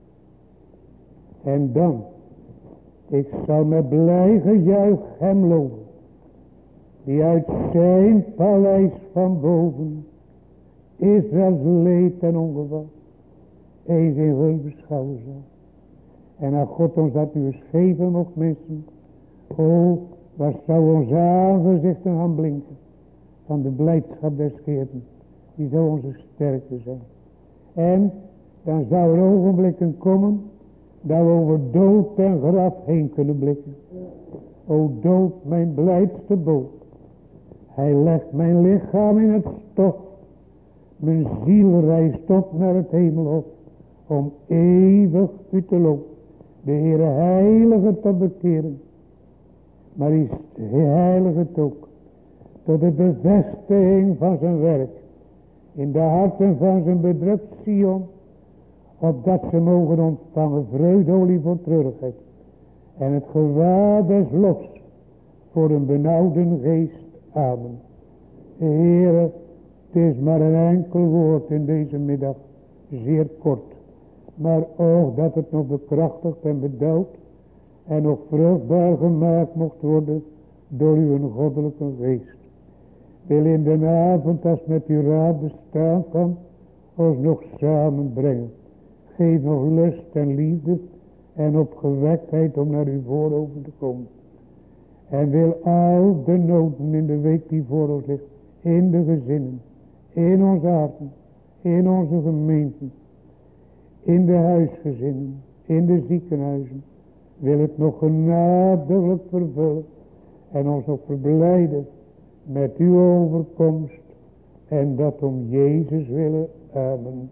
Speaker 2: En dan, ik zal met blij gejuich hem loven, die uit zijn paleis van boven Israëls leed en ongeval eens in rust beschouwen zal. En als God ons dat nu eens geven mocht, mensen, oh, wat zou ons aangezichten gaan blinken van de blijdschap des Heeren. Die zou onze sterkte zijn. En dan zou er ogenblikken komen dat we over dood en graf heen kunnen blikken. O dood, mijn blijdste boot. Hij legt mijn lichaam in het stof. Mijn ziel reist op naar het hemelhof. Om eeuwig u te loven. De Heere heilige te bekeren. Maar is de heilige ook. Tot de bevestiging van zijn werk. In de harten van zijn bedrukt Sion. Opdat ze mogen ontvangen vreugdeolie voor treurigheid. En het gewaad des lofs voor een benauwde geest. Amen. Heere, het is maar een enkel woord in deze middag. Zeer kort. Maar ook dat het nog bekrachtigd en bedouwd. En nog vruchtbaar gemaakt mocht worden door uw goddelijke geest. Wil in de avond als met uw raad bestaan kan, ons nog samenbrengen. Geef nog lust en liefde en opgewektheid om naar uw voorhoofd te komen. En wil al de noden in de week die voor ons ligt, in de gezinnen, in onze harten, in onze gemeenten, in de huisgezinnen, in de ziekenhuizen, wil het nog genadiglijk vervullen en ons nog verblijden met uw overkomst en dat om Jezus willen. Amen.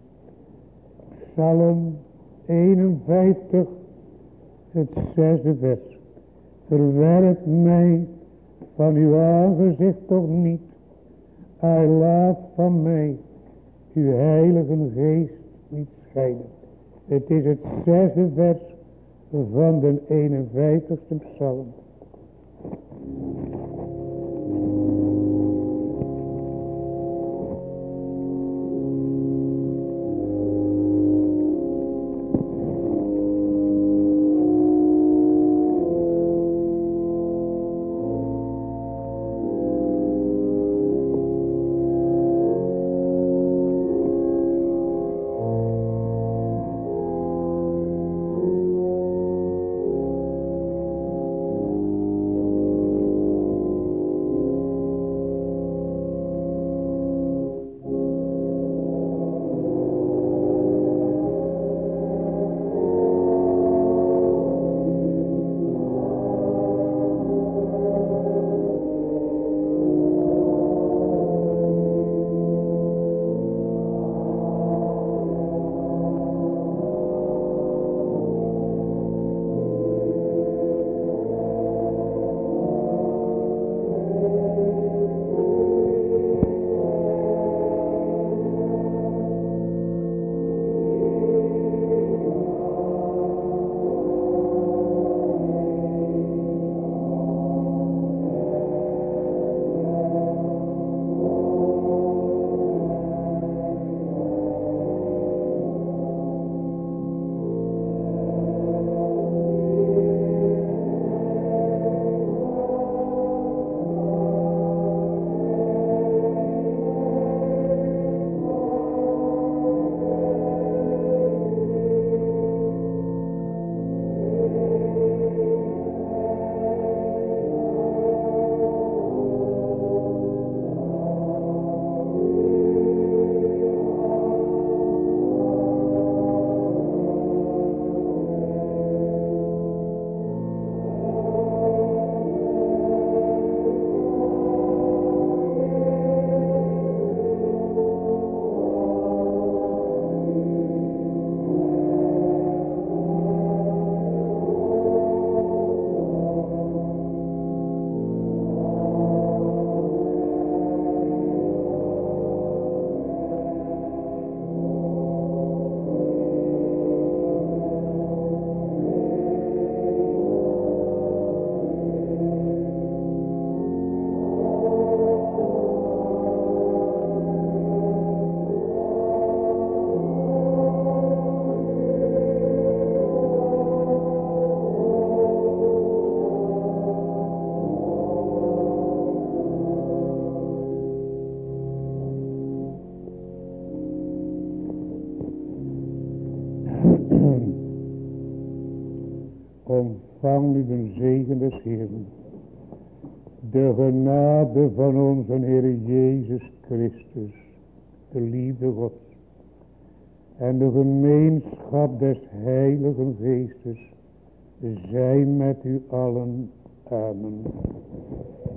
Speaker 2: Psalm 51, het 6e vers. Verwerp mij van uw aangezicht toch niet. Hij laat van mij uw heilige geest niet scheiden. Het is het 6e vers van de 51ste psalm. ontvang nu de zegen des Heeren. De genade van onze Heer Jezus Christus, de liefde Gods en de gemeenschap des Heiligen Geestes, zij met u allen. Amen.